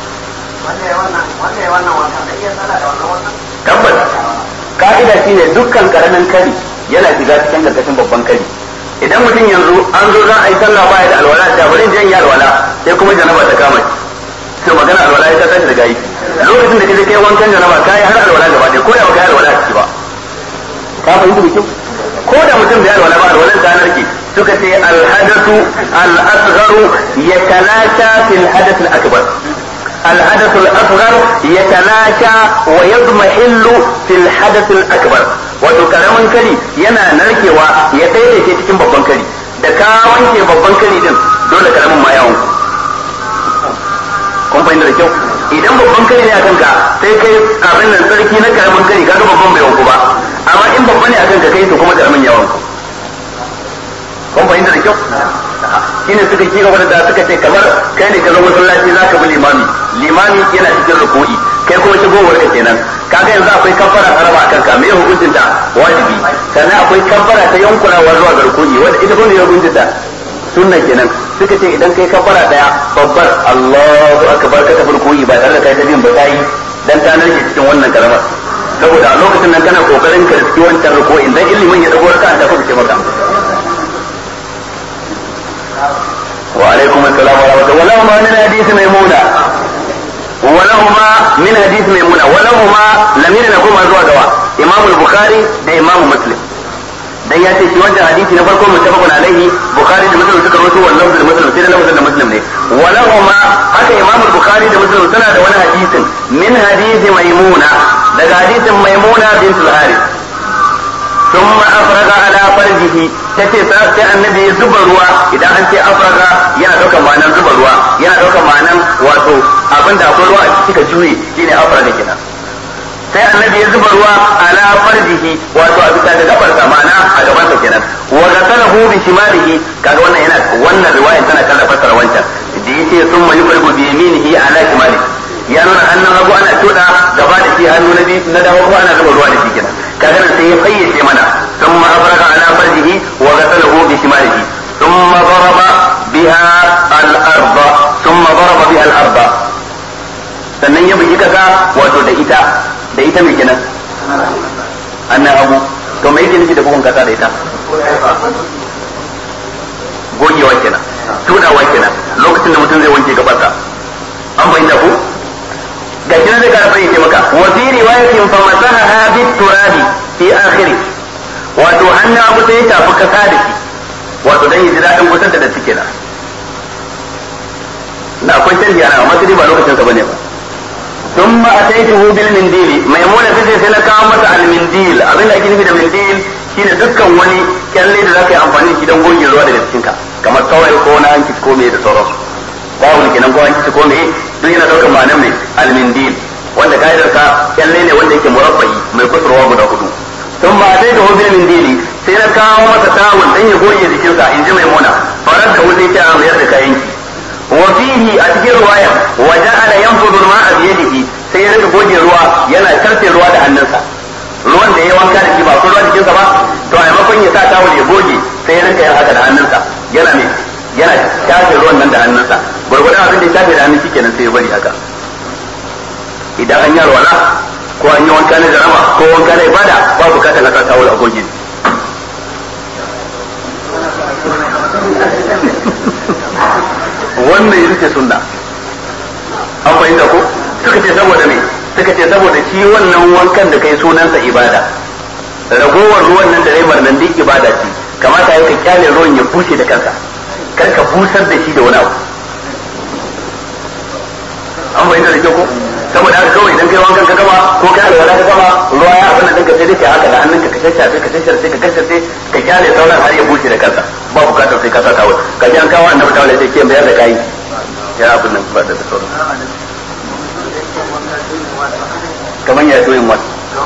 A: tabbas ka'ida shine dukkan karamin kari yana shiga cikin karkashin babban kari idan mutum yanzu an zo za a yi sallah baya da alwala da bari jan yi alwala sai kuma janaba ta kama shi to magana alwala ya tashi daga yi lokacin da kaje kai wankan janaba kai har alwala gaba ɗaya ko da ba kai alwala a ciki ba ka fahimta bikin ko da mutum bai alwala ba alwalan ta narke suka ce al-hadathu al-asgharu yatanasha fil hadath al-akbar الحدث الأصغر يتلاشى ويضمحل في الحدث الأكبر wato karamin kari yana narkewa ya daidaice cikin babban kari da ka wanke babban kari din dole karamin ma ya wanku kun fahimta da kyau idan babban kari ne akan ka sai kai abin nan sarki na karamin kari kaga babban bai wanku ba amma in babban ne akan ka kai to kuma karamin ya wanku kun fahimta da kyau shine suka ci gaba da suka ce kamar kai ne ka zo masallaci zaka bi limami yana cikin ruku'i kai kuma shigowar ka kenan kaga yanzu akwai kabbara harama akan ka me hukuncin ta wajibi sannan akwai kabbara ta yankurawa zuwa ga ruku'i wanda ita kuma ne hukuncin ta sunna kenan suka ce idan kai kabbara daya babbar Allahu akbar ka tafi ruku'i ba tare da kai ta bin ba tayi dan ta narke cikin wannan karamar saboda a lokacin nan kana kokarin ka riski wancan ruku'i dan ilimin ya dago ka ta kuke maka وعليكم السلام ورحمة الله ولهما من حديث ميمونة لمن نقوم أزواج إمام البخاري ده إمام مسلم dan ya ce shi wannan hadisi na farko mutafaqun alaihi bukhari da muslim suka rawaito wannan lafzin muslim sai da lafzin da muslim ne walahuma haka imam bukhari da muslim suna da wani hadisin min hadisi maimuna daga hadisin maimuna bint al-harith thumma afraga ala farjihi tace sai annabi ya zuba ruwa idan an ce afraga yana daukar ma'anar zuba ruwa yana daukar ma'anar wato abinda akwai ruwa a ciki ka juye shine afraga kenan sai annabi ya zuba ruwa ala farjihi wato a bisa da gabarsa ma'ana a gaban sa kenan wa ghasalahu bi shimalihi kaga wannan riwayar tana kalla fassara wancan da yace summa yuqribu bi yaminihi ala shimalihi ya nuna hannun hagu ana tuda gaba da shi hannu na dawo ko ana zuba ruwa da shi kenan kaga nan sai ya fayyace mana thumma afraga ala farjihi wa ghasalahu bi shimalihi thumma daraba biha al-ardh sannan ya bugi kasa wato da ita mai kenan annan abu to mai yake nufi da bugun kasa da ita gogewa kenan tudawa kenan lokacin da mutum zai wanke gabansa an bayyana ku ga shi da karfa yake maka wa fi riwayatin fa masaha bi turabi fi akhiri wato annan abu sai ya tafi kasa da shi wato dan yi dadin gusar da take na akwai canji ana amma sai ba lokacin sa bane ba ثم أتيته بالمنديل ميمونة تجي سنكا متى المنديل أبين لكن في المنديل shine dukkan wani kyalle da zaka yi amfani da don goge ruwa daga cikin ka kamar kawai ko na hanki ko me da sauransu babu kenan ko hanki ko me duk yana daukar ma'anar mai almindil wanda kaidar ka kyalle ne wanda yake murabba'i mai kusurwa guda hudu sun ba dai da hobil mindili sai na kawo masa tawul dan ya goge jikin sa inji maimuna farar da wuce ta mayar da kayan ki وفيه أتجر رواية وجعل ينفض الماء بيده سيرد goge ruwa yana karfe ruwa da hannunsa ruwan da ya wanka da shi ba ko ruwa jikinsa ba to a maimakon ya sa tawul ya goge sai ya rinka yin haka da hannunsa yana shafe ruwan nan da hannunsa gurgurdan abin da ya shafe da hannun shikenan sai ya bari haka idan an yi alwala ko an yi wanka na jarama ko wanka na ibada ba bukatar a sa tawul a goge wannan yin ce sunna an fahimta ko suka ce saboda me suka ce saboda shi wannan wankan da kai sunansa ibada ragowar ruwan nan da raimar nan duk ibada ce kamata ya ka kyale ruwan ya bushe da kansa kar ka busar da shi da wani abu an fahimta da kyau ko saboda haka kawai idan kai wankan ka gama ko kai alwala ka gama ruwa ya abin da dinka sai dai kai haka da hannunka ka shashafe ka kyale sauran har ya bushe da kansa ba bukatar sai ka sa tawul ka ji an kawo annabi tawul sai ke bayar da kai ya abin nan ba da sauran kaman ya to yin wani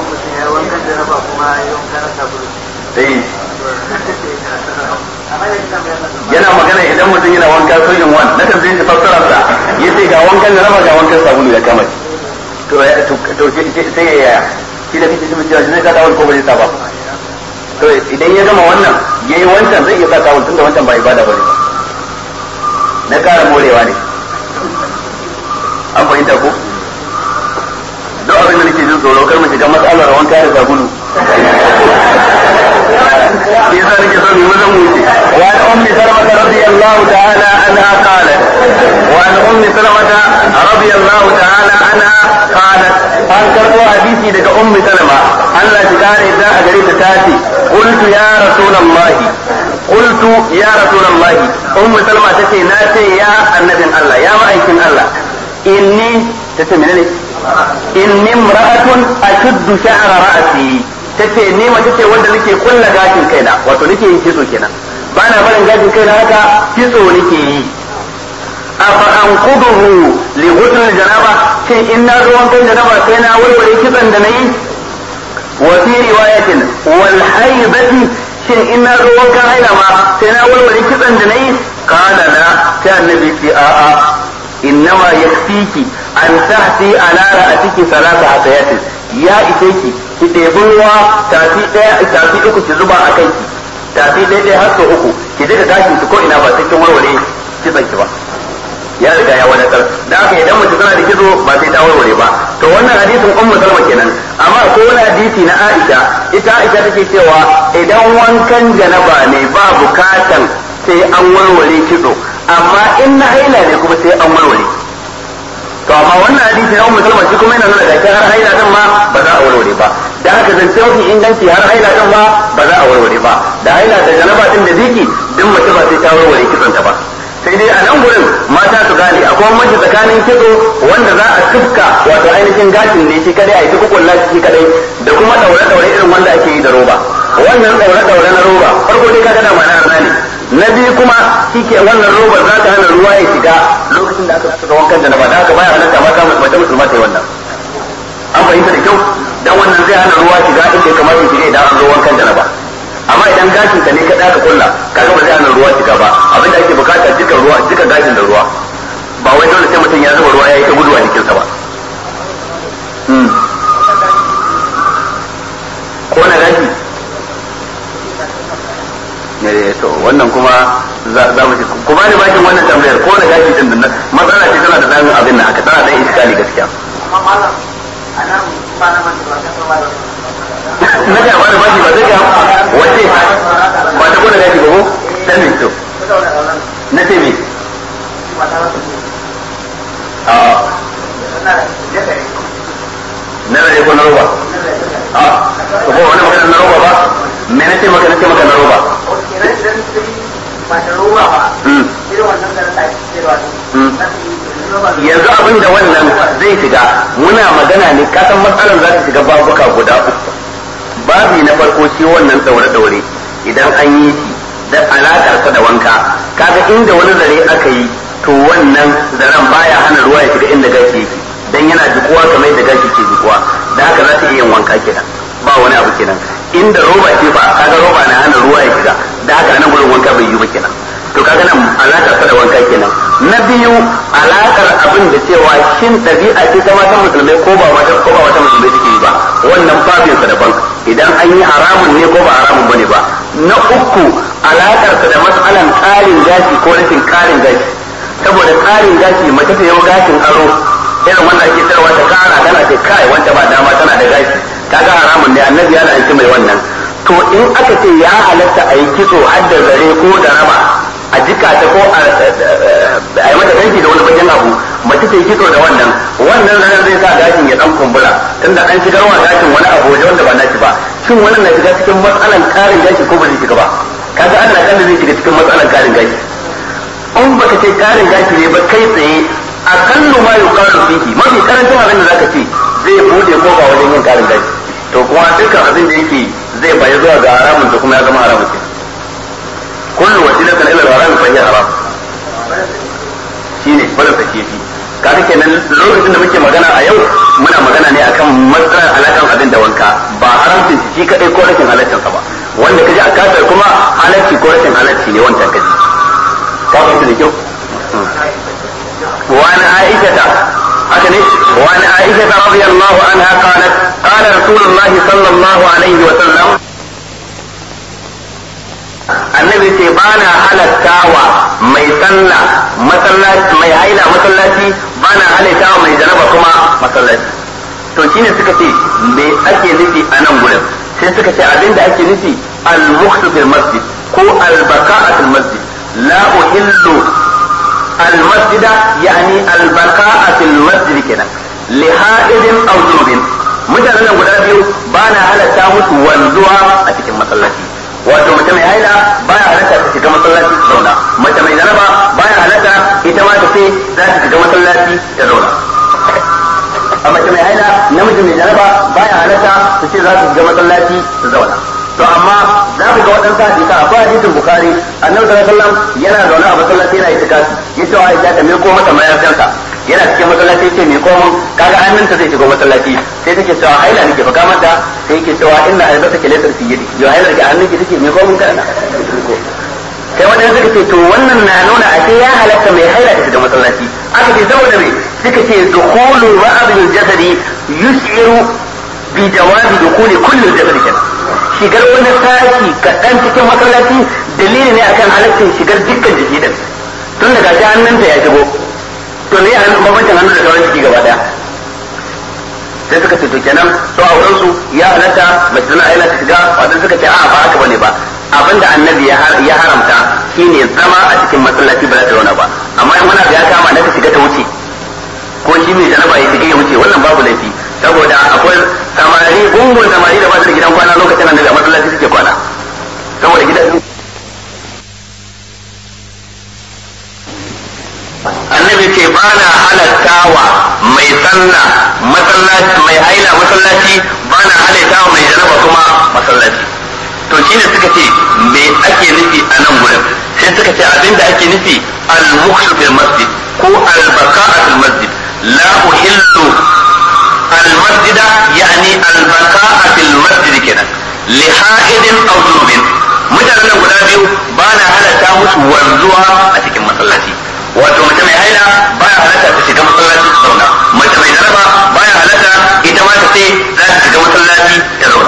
A: yana magana idan mutum yana wanka sojin wani na kan zai fassara sa yace ga wankan da raba ga wankan sabulu ya kama to sai ya shi da kake cewa zai ka tawul ko ba zai sa ba to idan ya gama wannan yayi wancan zai iya sa tawul tunda wancan ba ibada bane ba na kara morewa ne an fahimta ko duk abin da nake jin tsoro kar mu shiga matsalar wanka da sabulu shi yasa nake so mu zan wuce wa an ummi salama radiyallahu ta'ala anha qalat wa an ummi salama radiyallahu ta'ala anha qalat an karbo hadisi daga ummi salama Allah ya kare da a gare ta tace qultu ya rasulullahi ummu salma tace na ce ya annabin Allah ya ma'aikin Allah inni tace menene inni imra'atun ashuddu sha'ra ra'si tace ni mace ce wanda nake kulla gashin kaina wato nake yin kitso kenan bana barin gashin kaina haka kitso nake yi afa anquduhu li ghusl janaba shin in na zo wankan janaba sai na warware kitson da nayi wa fi riwayatin wal haibati shin in na zo wankan haila ma sai na warware kitson da nayi kana la sai annabi ce a'a innama yakfiki an tahti ala ra'atiki salasa hasayatin ya ise ki ɗebi ruwa tafi uku ki zuba a kanki tafi ɗaya har sau uku ki daga gashin ki ko ina ba sai kin warware kitson ki ba ya riga ya wadatar da haka idan mace tana da kitso ba sai ta warware ba to wannan hadisin ummu salma kenan amma ko wani hadisi na Aisha ita Aisha take cewa idan wankan janaba ne ba bukatan sai an warware kitso amma in na haila ne kuma sai an warware to amma wannan hadisi na ummu salma shi kuma yana nuna da har haila din ma ba za a warware ba da haka zance mafi inganci har haila din ma ba za a warware ba da haila da janaba din da ziki din mace ba sai ta warware kitson ta ba sai dai a nan gurin mata su gane akwai mace tsakanin kitso wanda za a tufka wato ainihin gashin ne shi kadai a yi tukukulla shi kadai da kuma daure irin wanda ake yi da roba wannan daure na roba farko dai kaga da ma'ana arna ne na biyu kuma shike wannan robar za ta hana ruwa ya shiga lokacin da aka saka wankan da na ba da haka baya halatta mata mace musulma ta yi wannan an fahimta da kyau dan wannan zai hana ruwa shiga inda ya kamata ya shiga idan an zo wankan da na ba amma idan gashin ka ne ka daka kulla kaga ba zai hana ruwa shiga ba abin da ake bukata jika gashin da ruwa ba wai dole sai mutum ya zuba ruwa ya yi ta gudu a jikinsa ba ko na gashi to wannan kuma za mu ci kuma ne bakin wannan tambayar ko na gashi din nan matsala ce tana da dan abin nan haka tana da iskali gaskiya amma malam anan ba na man ba na ga ba da baki ba zai ga wace ba ta gona gashi ba ko dan ne to na ce me na rage ko na roba to ko wani magana na roba ba me na ce maka na roba ba ta roba ba irin wannan da ta yanzu abin da wannan zai shiga muna magana ne kasan matsalar za ta shiga babuka guda uku babi na farko shi wannan daure idan an yi shi da alakarsa da wanka kaga inda wani zare aka yi to wannan zaren baya hana ruwa ya shiga inda gashi yake dan yana jikuwa kamar yadda gashi ke jikuwa da haka za ta iya yin wanka kenan ba wani abu kenan inda roba ce fa kaga roba na hana ruwa ya shiga da haka nan gurin wanka bai yi ba kenan to kaga nan alakarsa da wanka kenan na biyu alakar abin da cewa shin ɗabi'a ce ta matan musulmai ko ba wata musulmai suke yi ba wannan babin sa daban idan an yi haramun ne ko ba haramun bane ba na uku alakar sa da matsalan ƙarin gashi ko rashin ƙarin gashi saboda ƙarin gashi mace ta yau gashin aro irin wanda ake tarwa ta kara tana ce kai wanda ba dama tana da gashi kaga haramun ne annabi ya la'anci mai wannan to in aka ce ya halatta a yi kitso har da zare ko da raba a jika ta ko a yi mata danki da wani bakin abu mace ta yi kitso da wannan ranar zai sa gashin ya dan kumbura tunda an shigar wa gashin wani abu waje wanda ba nashi ba shin wannan na shiga cikin matsalan karin gashi ko ba zai shiga ba kaga Allah kan zai shiga cikin matsalan karin gashi in baka ce karin gashi ne ba kai tsaye akallu ma yuqalu fihi mafi karancin abin da zaka ce zai bude ko ba wajen yin karin gashi to kuma dukkan abin da yake zai bayi zuwa ga haramun to kuma ya zama haramun ce kullu wasilatan ila al-haram fa hiya haram shine bala sakifi kaga kenan lokacin da muke magana a yau muna magana ne akan matsalar alakan abin da wanka ba haramcin shi kadai ko rashin halaccin sa ba wanda kaji a kasar kuma halacci ko rashin halacci ne wancan kaji ka fahimta da kyau وعن عائشة وعن عائشة رضي الله عنها قالت قال رسول الله صلى الله عليه وسلم annabi ce ba na halattawa mai sallah masallaci mai haila masallaci ba na halattawa mai janaba kuma masallaci to shine suka ce me ake nufi a nan gurin sai suka ce abinda ake nufi al-mukhsu fil masjid ko al-baqa'a fil masjid la uhillu al-masjida yani al-baqa'a fil masjid kenan li ha'idin aw junubin mutanen guda biyu ba na halatta musu wanzuwa a cikin masallaci wato mace mai haila baya halatta ta shiga masallaci ta zauna, mace mai janaba baya halatta ita ma ta ce za ta shiga masallaci ta zauna. A mace mai haila namiji mai janaba baya halatta ta ce za ta shiga masallaci ta zauna. To amma za ku ga waɗansu hadisa akwai hadisin Bukhari annabi sallallahu alaihi wasallam yana zaune a masallaci yana itikafi yace wa Aisha ta miko masa mayafinsa yana cikin masallaci ce miko mun kaga hannunta zai shigo masallaci sai take cewa haila nake baka mata sai yake cewa inna aibata laysa fi yadi yo haila ke hannunki take miko mun kana sai waɗansu suka ce to wannan na nuna a ya halatta mai haila ta shiga masallaci aka ce saboda me suka ce dukhulu ba'dil jasadi yus'iru bi jawabi dukhuli kulli jasadi kenan shigar wani sashi kaɗan cikin masallaci dalili ne akan halaccin shigar dukkan jiki din tun daga shi hannunta ya shigo to ne hannun bambancin hannu da sauran jiki gaba daya sai suka ce to kenan to a wurin su ya halatta mace tana aila ta shiga wadanda suka ce a ba haka bane ba abinda annabi ya haramta shine zama a cikin masallaci ba za ta zauna ba amma in wani abu ya kama na ta shiga ta wuce ko shi mai janaba ya shiga ya wuce wannan babu laifi saboda akwai samari gungun samari da ba su da gidan kwana lokacin annabi a masallaci suke kwana saboda gidan annabi ce ba na halattawa mai sallah masallaci mai haila masallaci ba na halattawa mai janaba kuma masallaci to shine suka ce me ake nufi a nan gurin sai suka ce abinda ake nufi al-mukhsu fil masjid ko al-baqa'a fil masjid la uhillu المسجد يعني البقاء في المسجد كده لحائد او جنوب mutanen guda biyu ba na halatta musu wanzuwa a cikin masallaci wato mace mai haila ba ya halatta ta shiga masallaci ta zauna mace mai jaraba ba ya halatta ita ma ta ce za ta shiga masallaci ta zauna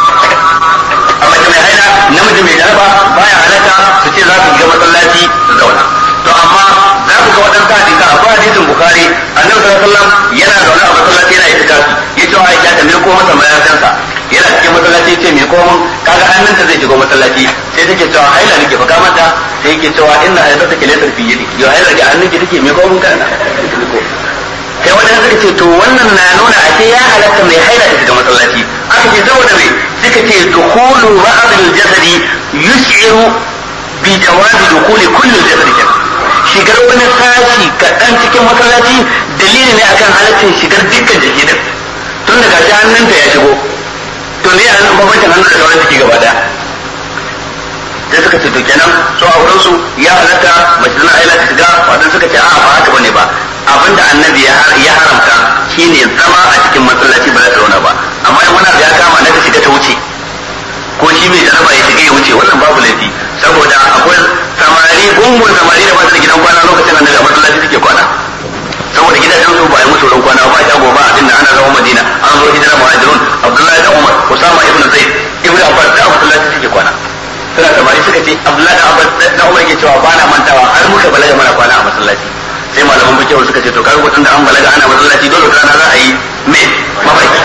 A: a mace mai haila namiji mai jaraba ba ya halatta ta ce za ta shiga masallaci ta zauna to amma za ku ga waɗansu hadisa akwai hadisin Bukhari annabi sallallahu alaihi wasallam yana zaune a masallaci yana itikafi yace wa Aisha ta miko masa mayafinsa yana cikin masallaci yace miko mun kaga hannunta zai shigo masallaci sai take cewa haila nake baka mata sai yake cewa inna haidata ke laysa fi yadi yo haila ga hannunki take miko mun kana sai wadanda suka ce to wannan na nuna a ce ya halatta mai haila ta shiga masallaci aka ce saboda me suka ce dukhulu ba'dil jasadi yus'iru bi jawazi dukhuli kulli jasadi shigar wani sashi kaɗan cikin masallaci dalili ne akan halaccin shigar dukkan jiki din tun daga shi hannunta ya shigo to ne a bambancin hannu da sauran jiki gaba daya sai suka ce to kenan so a wurin su ya halatta mace tana aila ta shiga wadanda suka ce a ba haka bane ba abinda annabi ya haramta shine zama a cikin masallaci ba za ta zauna ba amma in wani abu ya kama na ta shiga ta wuce ko shi mai jaraba ya shiga ya wuce wannan babu laifi saboda akwai samari gungun samari da ba su da gidan kwana lokacin annabi a masallaci suke kwana saboda gidajen su ba yi musu wurin kwana ba shago ba abinda ana zama Madina an zo hijira muhajirun Abdullahi da Umar Usama ibn Zaid ibn Abbas da masallaci suke kwana suna samari suka ce Abdullahi da Abbas da Umar ke cewa ba na mantawa har muka balaga mana kwana a masallaci sai malaman bikiyo suka ce to kaga gudun da an balaga ana masallaci dole rana za a yi me mafarki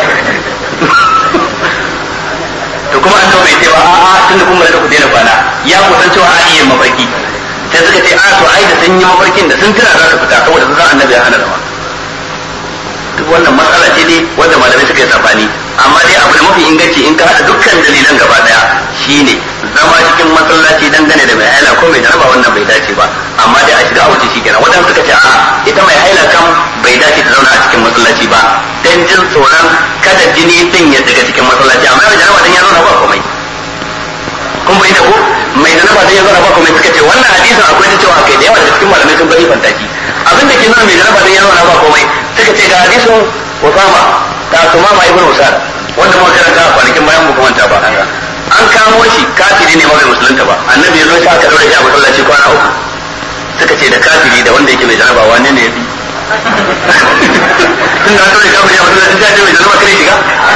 A: to kuma an bai cewa a'a tunda kun balaga ku daina kwana ya kusan cewa a iya mafarki sai suka ce a to ai da sun yi mafarkin da sun tira za su fita saboda sun san annabi ya hana zama duk wannan matsala ce ne wanda malamai suka yi sabani amma dai abu da mafi inganci in ka haɗa dukkan dalilan gaba daya shine zama cikin masallaci dangane da mai haila ko mai jaraba wannan bai dace ba amma dai a shiga a wuce shikenan wadanda suka ce a'a ita mai haila kan bai dace ta zauna a cikin masallaci ba dan jin tsoron kada jini din ya daga cikin masallaci amma mai jaraba dan ya zauna ba komai kun bai da ko mai jaraba dan ya zauna ba komai suka ce wannan hadisin akwai ta cewa kai da yawa da cikin malamai sun bari fantaki abin da ke nuna mai jaraba dan ya zauna ba komai suka ce ga hadisin Usama ta Sumama ibn Usad wanda muka karanta a kwanakin bayan mu kuma ta ba an kamo shi kafiri ne mai musulunta ba annabi ya zo shi aka daure shi a masallaci kwana uku suka ce da kafiri da wanda yake mai jaraba wane ne yafi tun da daure kafiri a masallaci sai ce mai jaraba kare shiga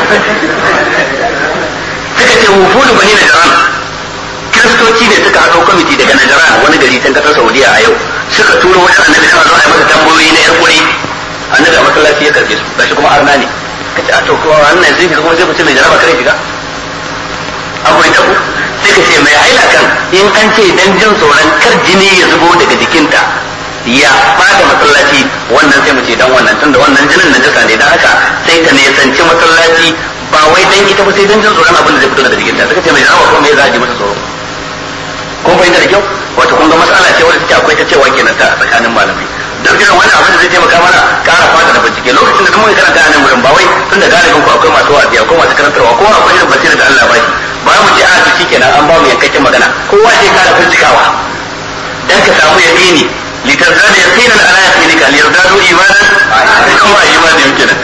A: suka ce wufudu bani najran kiristoci ne suka haɗo kwamiti daga najran wani gari can kasar saudiya a yau suka turo wani annabi suna zo a yi masa tambayoyi na yar kuri annabi a masallaci ya karbe su gashi kuma arna ne kace a to kuma wannan zai fi kuma zai fice mai jaraba kare shiga akwai da ku sai ka ce mai haila kan in an ce dan jin tsoron kar jini ya zubo daga jikinta ya bada masallaci wannan sai mu ce dan wannan tunda wannan jinin najasa ne dan haka sai ka ne sanci masallaci ba wai dan ita ba sai dan jin tsoron abin da zai fito daga jikinta suka ce mai janaba ko me za a ji masa tsoro kun fahimta da kyau wato kun ga mas'ala ce wanda take akwai ta cewa kenan ta tsakanin malamai don irin wani abin da zai taimaka mana ƙara fata da bincike lokacin da duk mun karanta a nan wurin ba wai tun da galibin ku akwai masu wa'azi akwai masu karantarwa ko akwai irin basira da Allah ba shi ba mu ce a shi kenan an ba mu yankakken magana kowa sai ƙara bincikawa dan ka samu yaqini litazdada yaqinan ala yaqinika liyazdadu imanan kama imanin kenan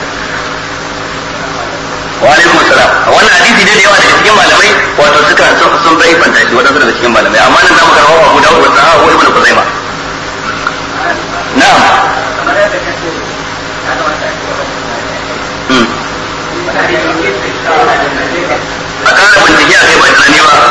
A: wa alaikum salam wannan hadisi ne da yawa daga cikin malamai wato suka sun bai fanta shi wadansu daga cikin malamai amma nan zamu karɓa Abu Dawud da Sahahu Ibn Khuzaimah na'am a kara bincike a kai ba tunani ba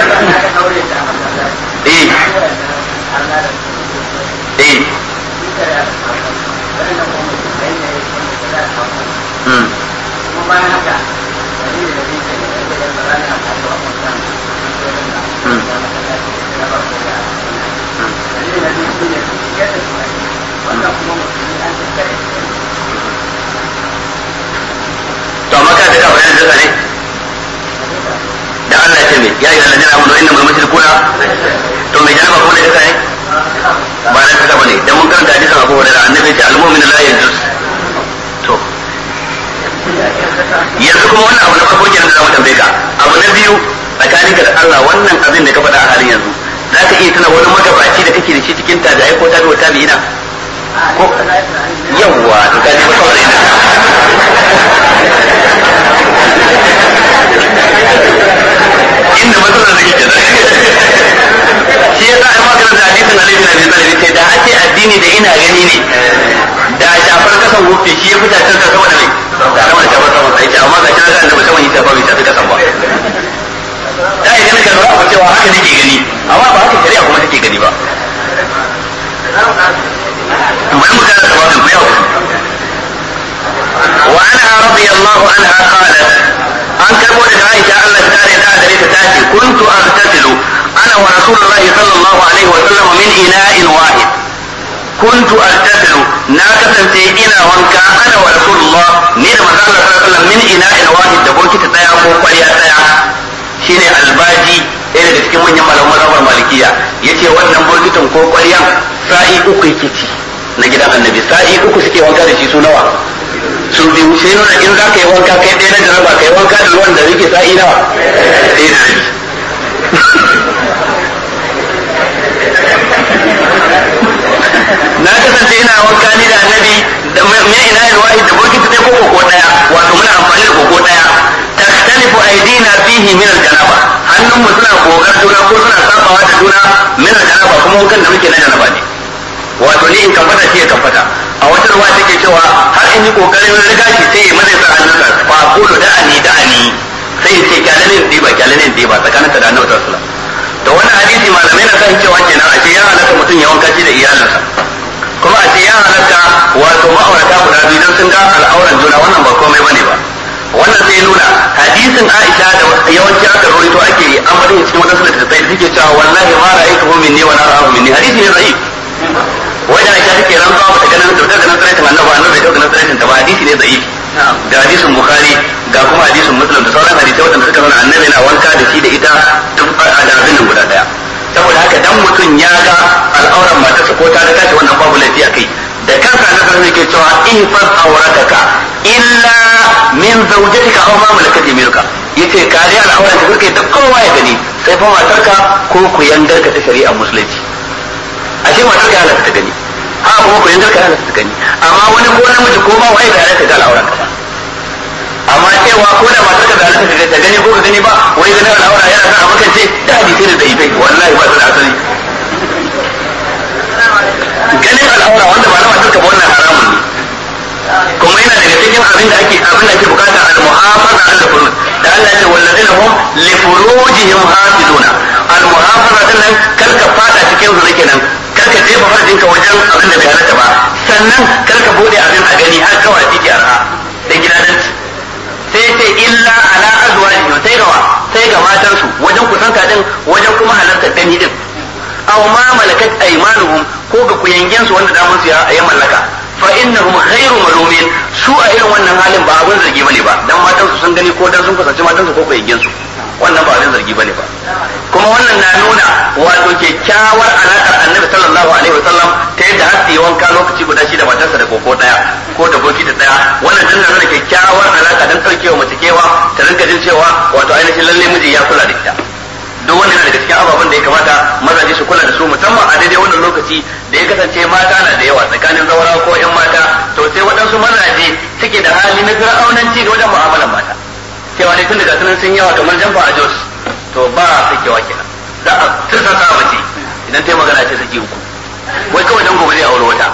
A: to amma ka daga bayanin da ne da Allah ya ce me ya yi lalladin amanu inna mul mushrikuna to me janaba kuma da ne ba na ta bane dan mun karanta hadisin Abu Hurairah annabi ya ce al-mu'minu la yajuz to yanzu kuma wannan abu na farko kenan da zamu tambaye ka abu na biyu tsakaninka da Allah wannan abin da ka faɗa a halin yanzu zaka iya tuna wani magabaci da kake da shi cikin tabi'ai ko tabi'ina ko yawwa to ka ji ba kawai inda matsalar da kike da shi yasa ai maganar da hadisin Ali bin Abi Talib ce da ake addini da ina gani ne da shafar kasan wuce shi ya fita can sama da mai sama da shafar sama sai ce amma ga shi na ga annabi sama yi shafa bai shafi kasan ba da ya gani kan ra'a cewa haka nake gani amma ba haka shari'a kuma take gani ba bari mu kana sababin ku yau wa anha radiyallahu anha qalat an karbo daga Aisha Allah ta kare ta gare ta tace kuntu aghtasilu ana wa rasulullahi sallallahu alaihi wa sallam min ina'in wahid kuntu aghtasilu na kasance ina wanka ana wa rasulullah ni da manzo Allah sallallahu alaihi wa sallam min ina'in wahid da bokiti daya ko kwariya daya shine albaji ɗaya daga cikin manyan malaman mazhabar malikiya yace wannan bokitin ko kwariyan sa'i uku yake ci na gidan annabi sa'i uku suke wanka da shi su nawa su biyu sai nuna in za ka yi wanka kai ɗaya na jaraba ka yi wanka da ruwan da yake sa'i nawa ɗaya da shi na kasance ina wanka ni da annabi da mai ina yin wahi da bokiti ɗaya ko koko ɗaya wato muna amfani da koko ɗaya taktalifu aidina fihi min al-janaba hannunmu suna gogar juna ko suna sabawa da juna min al-janaba kuma wankan da muke na janaba ne wato ni in kan fata shi ya kan fata a wata ruwa take cewa har in yi kokarin riga shi sai ya maza sa hannunsa fa qulu da'ani sai ya ce kyalane ne ba tsakaninsa da annabi sallallahu alaihi wasallam da wannan hadisi malamai na san cewa kenan a ce ya halatta mutum ya wanka shi da iyalinsa kuma a ce ya halatta wato ma'aurata guda biyu don sun ga al'auran juna wannan ba komai bane ba wannan sai nuna hadisin Aisha da yawanci aka rawaito ake amfani cikin wadansu littattafai suke cewa wallahi ma ra'aytuhu minni wa la ra'ahu minni hadisi ne da'if wai da Aisha take rantsuwa ba ta ganin da ganin sarkin annabi da ganin sarkin ta ba hadisi ne da'if da hadisin Bukhari ga kuma hadisin Muslim da sauran hadisai wadanda suka nuna annabi na wanka da shi da ita duk a abin nan guda daya saboda haka dan mutum ya ga al'auran matarsa ko ta ga tashi wannan babu laifi a kai da kansa na sarki ke cewa ihfaz awrataka illa min zawjatika aw ma malakat yaminuka yace kare al'auran ka kake duk kowa ya gani sai fa matarka ko ku yangarka ta shari'a musulunci ashe matarka yana ta gani ha kuma ku yangarka yana ta gani amma wani ko namiji ko ma wai bai ka ga al'auran ka ba amma cewa ko da matarka da alaka ta gani ko ka gani ba wai ganin al'aura yana sa a makance da hadisi da zai wallahi ba su da asali ganin al'aura wanda ba na matarka ba wannan haramun ne kuma yana daga cikin abin da ake bukata al-muhafaza al-furud da Allah ya ce wallazina hum li furujihim hafizuna al-muhafaza din nan karka fada cikin zuri kenan karka jefa farjinka wajen abin da bai halatta ba sannan karka bude abin a gani har kawai titi arha da gidananci sai ce illa ala azwajihim sai ga matansu wajen kusanta din wajen kuma halartar gani din aw ma malakat aymanuhum ko ga kuyangen su wanda damun su ya mallaka fa innahum ghayru malumin su a irin wannan halin ba abin zargi bane ba dan matan su sun gani ko dan sun kusanci matan su ko koyin su wannan ba abin zargi bane ba kuma wannan na nuna wato kyakkyawar alaƙar annabi sallallahu alaihi wasallam ta yadda har yi wanka lokaci guda shi da matarsa da koko daya ko da bokiti daya wannan dan nuna kyakkyawar alaƙa dan tsarkewa mace kewa ta rinka jin cewa wato ainihin lalle miji ya kula da ita duk wannan yana daga cikin ababen da ya kamata mazaje su kula da su musamman a daidai wannan lokaci da ya kasance mata na da yawa tsakanin zawarawa ko yan mata to sai waɗansu mazaje suke da hali na fir'aunanci ga wajen mu'amalar mata cewa ne tun daga sunan sun yawa kamar jamfa a Jos to ba sakewa kenan za a tursasa mace idan ta yi magana ce saki uku wai kawai dan gobe zai aure wata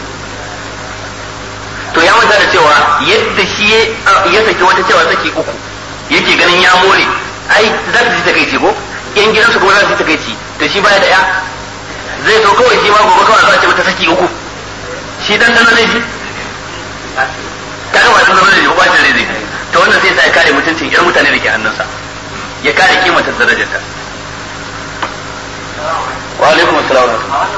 A: to ya manta da cewa yadda shi ya saki wata cewa saki uku yake ganin ya more ai za ta ji takaici ko yan gidansu kuma za su ji takaici to shi baya da ya zai so kawai shi ma gobe kawai za a ce mata saki uku shi dan dan ne shi kada wa dan dan ne ba ta ne to wannan sai ya kare mutuncin irin mutane da ke hannunsa ya kare kimanta darajarta wa alaikum assalam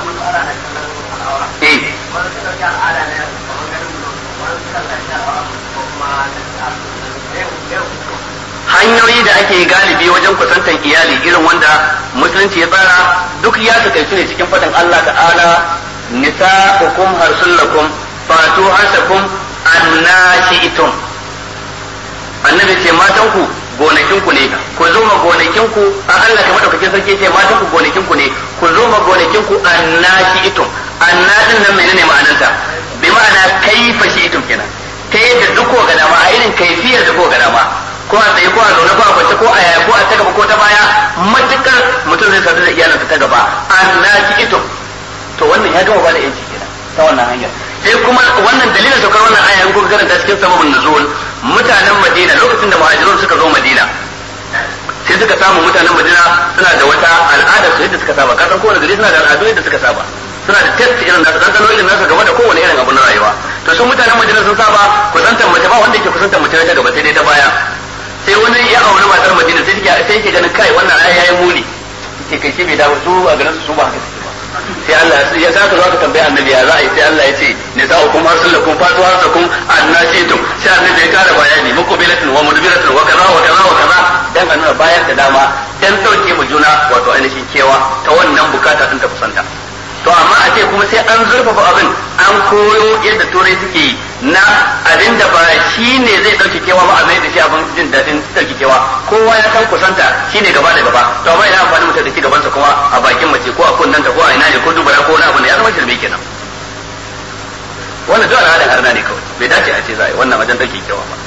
A: hanyoyi da ake galibi wajen kusantar iyali irin wanda musulunci ya tsara duk ya takaitu ne cikin fadin Allah ta'ala nisa'ukum harsullakum fatu harsakum annashi'tum annabi ce matanku gonakinku ne ku zo ma gonakinku a Allah kamar daukakin sarki ce matanku gonakinku ne ku zo ma gonakinku annashi'tum annadin nan menene ma'anarsa bi ma'ana kaifa shi'tum kenan ta yadda duk ko ga dama a irin kaifiyar da ko ga dama ko a tsaye ko a zaune ko a kwance ko a yaya ko a ta gaba ko ta baya matukar mutum zai sadu da iyalinsa ta gaba annashi'tum to wannan ya gama ba da yanci kenan ta wannan hanyar sai kuma wannan dalilin saukar wannan aya in kuka karanta cikin sababin nuzul mutanen Madina lokacin da muhajirun suka zo Madina sai suka samu mutanen Madina suna da wata al'ada su yadda suka saba kasan kowane gari suna da al'adu yadda suka saba suna da test irin nasu dan irin nasu game da kowane irin abu na rayuwa to su mutanen Madina sun saba kusantar mace ba wanda yake kusantar mace ta gaba sai dai ta baya sai wani ya auri matar Madina sai yake ganin kai wannan aya yayi muni sai kai shi bai dawo su a garin su ba haka sai Allah ya sa ka zo ka tambaya annabi ya za'i sai Allah ya ce ne za ku kuma arsalukum fatu arsalukum annashitum sai annabi ya kara bayani muqbilatin wa mudbiratin wa kaza wa kaza wa kaza dan a nuna bayan da dama dan dauke mu juna wato ainihin kewa ta wannan bukata din ta kusanta to amma a ce kuma sai an zurfafa abin an koyo yadda turai suke na abin da ba shi ne zai dauke kewa ba a mai da shi abin jin dadin dauke kewa kowa ya san kusanta shine gaba da gaba to amma ina amfani mutum da ke gabansa kuma a bakin mace ko a kunnanta ko a ina ne ko dubara ko wani abu ne ya zama shirme kenan wannan duk al'adar harna ne kawai bai dace a ce za a yi wannan wajen dauke kewa ba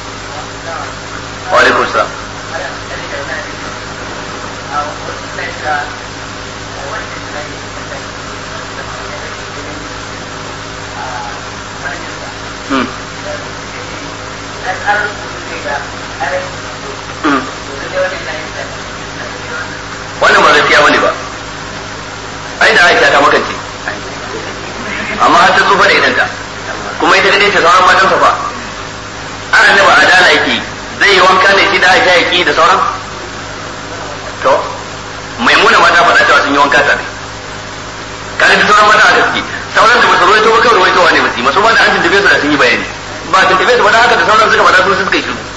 A: wa alaikum salam wannan ba gaskiya bane ba ai da Aisha ta makance amma har ta tsufa da idanta kuma ita kadai ce sauran matan fa an annaba adala yake zai yi wanka ne shi da Aisha yake da sauran to Maimuna mata faɗa cewa sun yi wanka tare kare da sauran mata a gaske sauran da ba su ruwaito ba kawai ruwaitowa ne musu masu ma da an tuntube su da sun yi bayani ba tuntube su ba da haka da sauran suka faɗa su suka yi shiru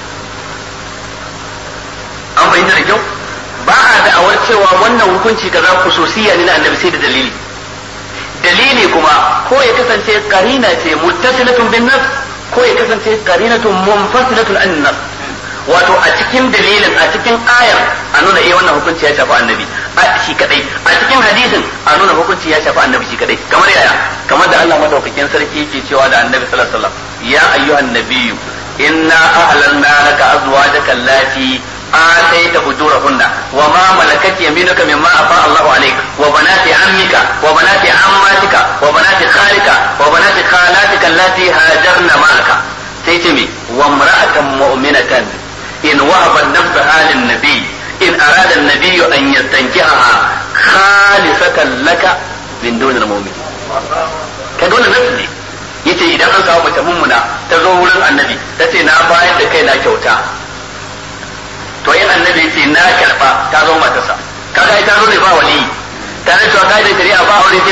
A: an fahimta da kyau ba a da'awar cewa wannan hukunci kaza khususiyya ne na annabi sai da dalili dalili kuma ko ya kasance qarina ce muttasilatun bin nas ko ya kasance qarinatun munfasilatun an nas wato a cikin dalilin a cikin ayar a nuna wannan hukunci ya shafi annabi a shi kadai a cikin hadisin a nuna hukunci ya shafi annabi shi kadai kamar yaya kamar da Allah madaukakin sarki yake cewa da annabi sallallahu alaihi wasallam ya ayyuhan nabiyyu inna ahlalna laka azwajaka allati آتيت أجورهن وما ملكت يمينك مما أفاء الله عليك وبنات عمك وبنات عماتك وبنات خالك وبنات خالاتك التي هاجرن معك سيتمي وامرأة مؤمنة إن وهبت نفسها للنبي إن أراد النبي أن يستنكحها خالصة لك من دون المؤمنين كدون نفسي yace idan an samu mace mummuna ta zo wurin annabi ta ce na bayar da kai na kyauta to yin annabi ce na karba ta zo matarsa kaga ita zo ne ba wali ta ne cewa kai da shari'a ba aure ce da wa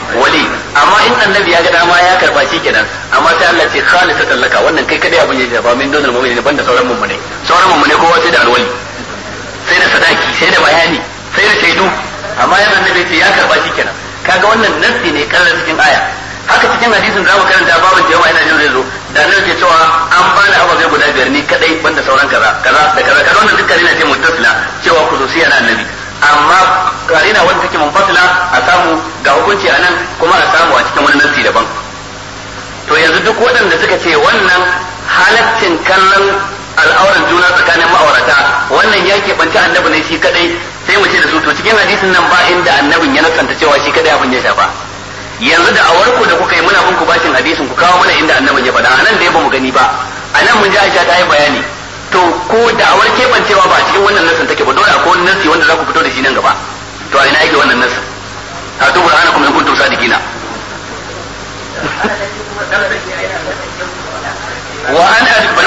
A: wali, amma in annabi ya ga dama ya karba shi kenan, amma sai Allah ce khalisatan laka, wannan kai kadai abin ya shafa min donal mu'minin banda sauran mummune kowa sai da alwali, sai da sadaki, sai da bayani, sai da shaidu, amma yan annabi ce ya karba shi kenan. Kaga wannan nassi ne karar cikin aya. Haka cikin hadisin da zamu karanta babin jama'a ina jin zai zo da nan ke cewa an bani ababai guda biyar ni kadai banda sauran kaza wannan dukkan ina ce muttasila cewa khususiyya na annabi, amma karina wanda take munfasila a samu ga hukunci anan kuma a samu a cikin wani nassi daban. To yanzu duk waɗanda suka ce wannan halaccin kallon al'auran juna tsakanin ma'aurata wannan ya keɓanta annabi ne shi kadai, sai mu ce da su to cikin hadisin nan ba inda annabin ya nasanta cewa shi kadai abin ya shafa. Yanzu da awarku da kuka yi muna bin ku bashin hadisin ku kawo mana inda annabin ya faɗa, anan dai ba mu gani ba, anan mun ji Aisha ta yi bayani. To ko da awar keɓancewa ba a cikin wannan nasin take ba, dole akwai wani nasi wanda za ku fito da shi nan gaba. To a ina yake wannan nasin? hatu burhanakum in kuntum sadiqina. وأن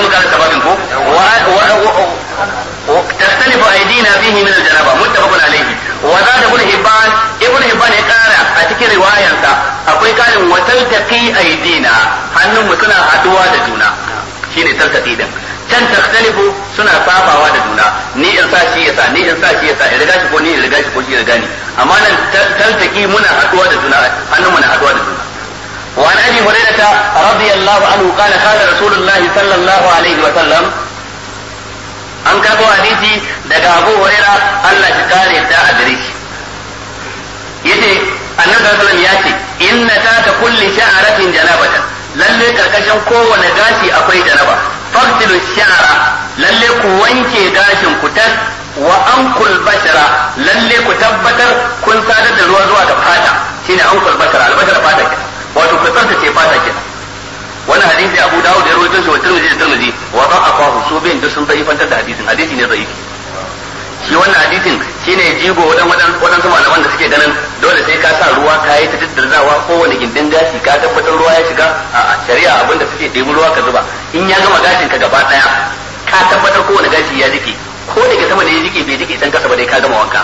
A: تختلف أيدينا فيه من الجنابة متفق عليه. وزاد ابن حبان قال أتكي رواية أقول قال وتلتقي أيدينا hannun mu suna haduwa da juna shine taltaqi din can takhtalifu suna sabawa da juna ni in sa shi yasa in riga shi ko ni in riga shi ko shi riga ni amma nan taltaqi muna haduwa da juna hannun mu na haduwa da juna. وعن ابي هريره رضي الله عنه قال قال رسول الله صلى الله عليه وسلم an karbo hadisi daga Abu Huraira Allah ya kare da adrishi yace annabi sallallahu alaihi wasallam yace inna ta kulli sha'ratin janabatan lalle karkashin kowane gashi akwai janaba faqtilu sha'ra lalle ku wanke gashin ku tas wa ankul bashara lalle ku tabbatar kun sadar da ruwa zuwa ga fata shine ankul bashara albashara fata wato ku tsarkace fata kenan. Wannan hadisi Abu Dawud ya rawaito shi wa Tirmidhi wa da'afahu su bin duk sun fantar da hadisin ne zaifi. Shi wannan hadisin shine jigo wadansu malaman da suke ganin dole sai ka sa ruwa ka yi ta daddarzawa kowane gindin gashi ka tabbatar ruwa ya shiga a shari'a abinda suke ɗebi ruwa ka zuba in ya gama gashin ka gaba daya ka tabbatar kowane gashi ya jike ko daga sama ne ya jike bai jike dan kasa ba dai ka gama wanka.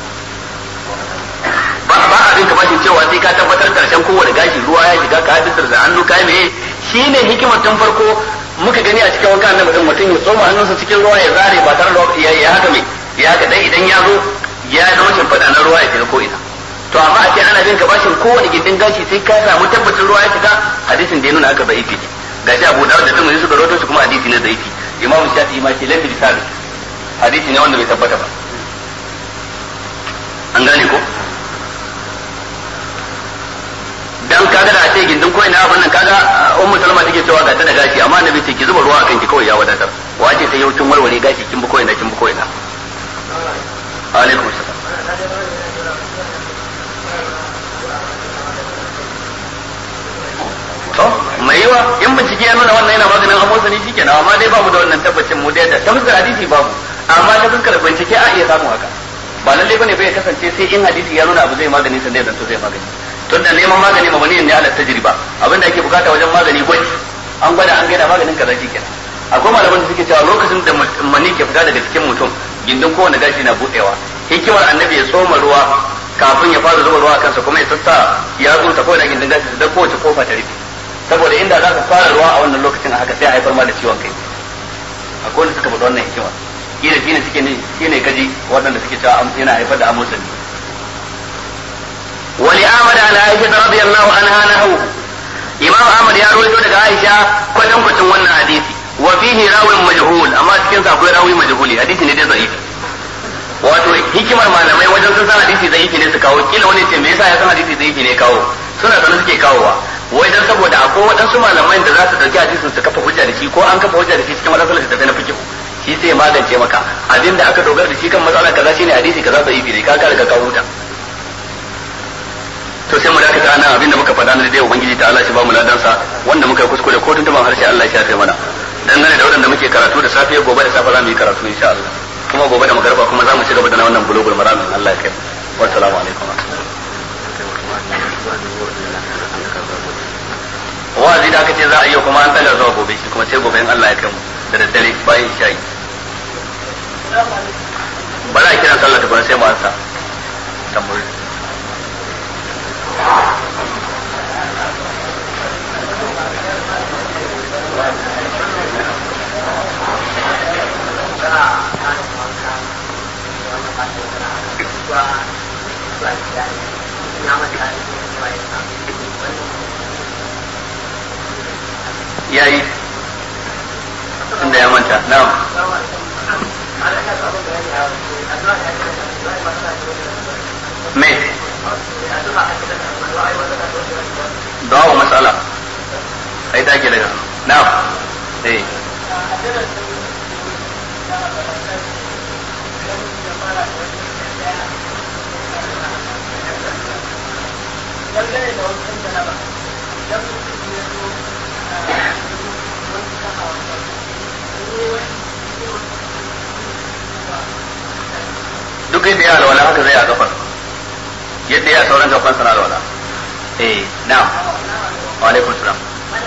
A: ba abin ka bashin cewa sai ka tabbatar karshen kowane gashi ruwa ya shiga ka fitar da hannu kai meye shine hikimar tun farko muka gani a cikin wanka annabi mutum ya tsoma hannunsa cikin ruwa ya zare ba tare da ya haka me ya haka dai idan ya zo ya zo shin fada na ruwa ya shiga ko ina to amma a ce ana bin ka bashin kowane gindin gashi sai ka samu tabbacin ruwa ya shiga hadisin da ya nuna aka zaifi ne gashi Abu Dawud da Tirmidhi suka rawaito shi kuma hadisi ne zaifi Imam Shafi'i ma ce lafi bisabi hadisi ne wanda bai tabbata ba an gane ko dan kaga da ce gindin koyi na abin nan kaga ummu salma take cewa ga ta da gashi amma annabi ce ki zuba ruwa akan ki kawai ya wadatar wace sai yautun warware gashi kin bi koyi na alaikum salam to mai yiwa in bincike ya nuna wannan yana maganin amosa ne shikenan amma dai babu da wannan tabbacin mu da ta fuskar hadisi babu amma ta fuskar bincike a iya samu haka ba lalle bane bai kasance sai in hadisi ya nuna abu zai magani sai zan to zai magani tun da neman magani mabani ne ala tajriba abinda ake bukata wajen magani gwaji an gwada an gaida maganin kaza kenan akwai malaman da suke cewa lokacin da mani ke fita daga cikin mutum gindin kowane gashi na budewa hikimar annabi ya tsoma ruwa kafin ya fara zuba ruwa kansa kuma ya sassa ya zo ta kowane gindin gashi da kowace kofa ta rufe saboda inda za ka fara ruwa a wannan lokacin a haka sai a haifar ma da ciwon kai akwai wanda suka faɗa wannan hikimar shine kaji waɗanda suke cewa yana haifar da amosani ولأحمد عن عائشة رضي الله عنها نحوه إمام أحمد يروي ذلك عائشة كتم wannan hadisi وفيه راوي مجهول أما cikin sa akwai rawi majhuli hadisi ne dai zaifi wato hikimar malamai wajen sun san hadisi zaifi ne su kawo kila wani ce me yasa ya san hadisi zaifi ne kawo suna sanin suke kawowa wai dan saboda akwai wadansu malamai da za su dauki hadisin su kafa hujja da shi ko an kafa hujja da shi cikin matsalar da ta na fiqh shi sai magance maka abinda aka dogara da shi kan matsala kaza shine hadisi kaza zaifi ne ka riga ka huta to sai mu dakata nan abinda muka faɗa ne dai ubangiji ta Allah shi ba mu ladan sa wanda muka yi kuskure ko tuntuban harshe Allah ya shafe mana dangane da wadanda muke karatu da safe gobe da safe za mu yi karatu insha Allah kuma gobe da magarba kuma za mu ci gaba da wannan bulugul maram Allah ya kai wa assalamu alaikum wazi da aka ce za a yi kuma an daga zuwa gobe shi kuma sai gobe in Allah ya kai mu da daddare bayan shayi ba za a kiran sallah tukuna sai mu ansa tambayoyi yayi tunda ya manta na'am me dawo masala ai take daga na'am duk yadda ya alwala haka zai a kafar yadda ya sauran kafan sana alwala na'am wa alaikum salam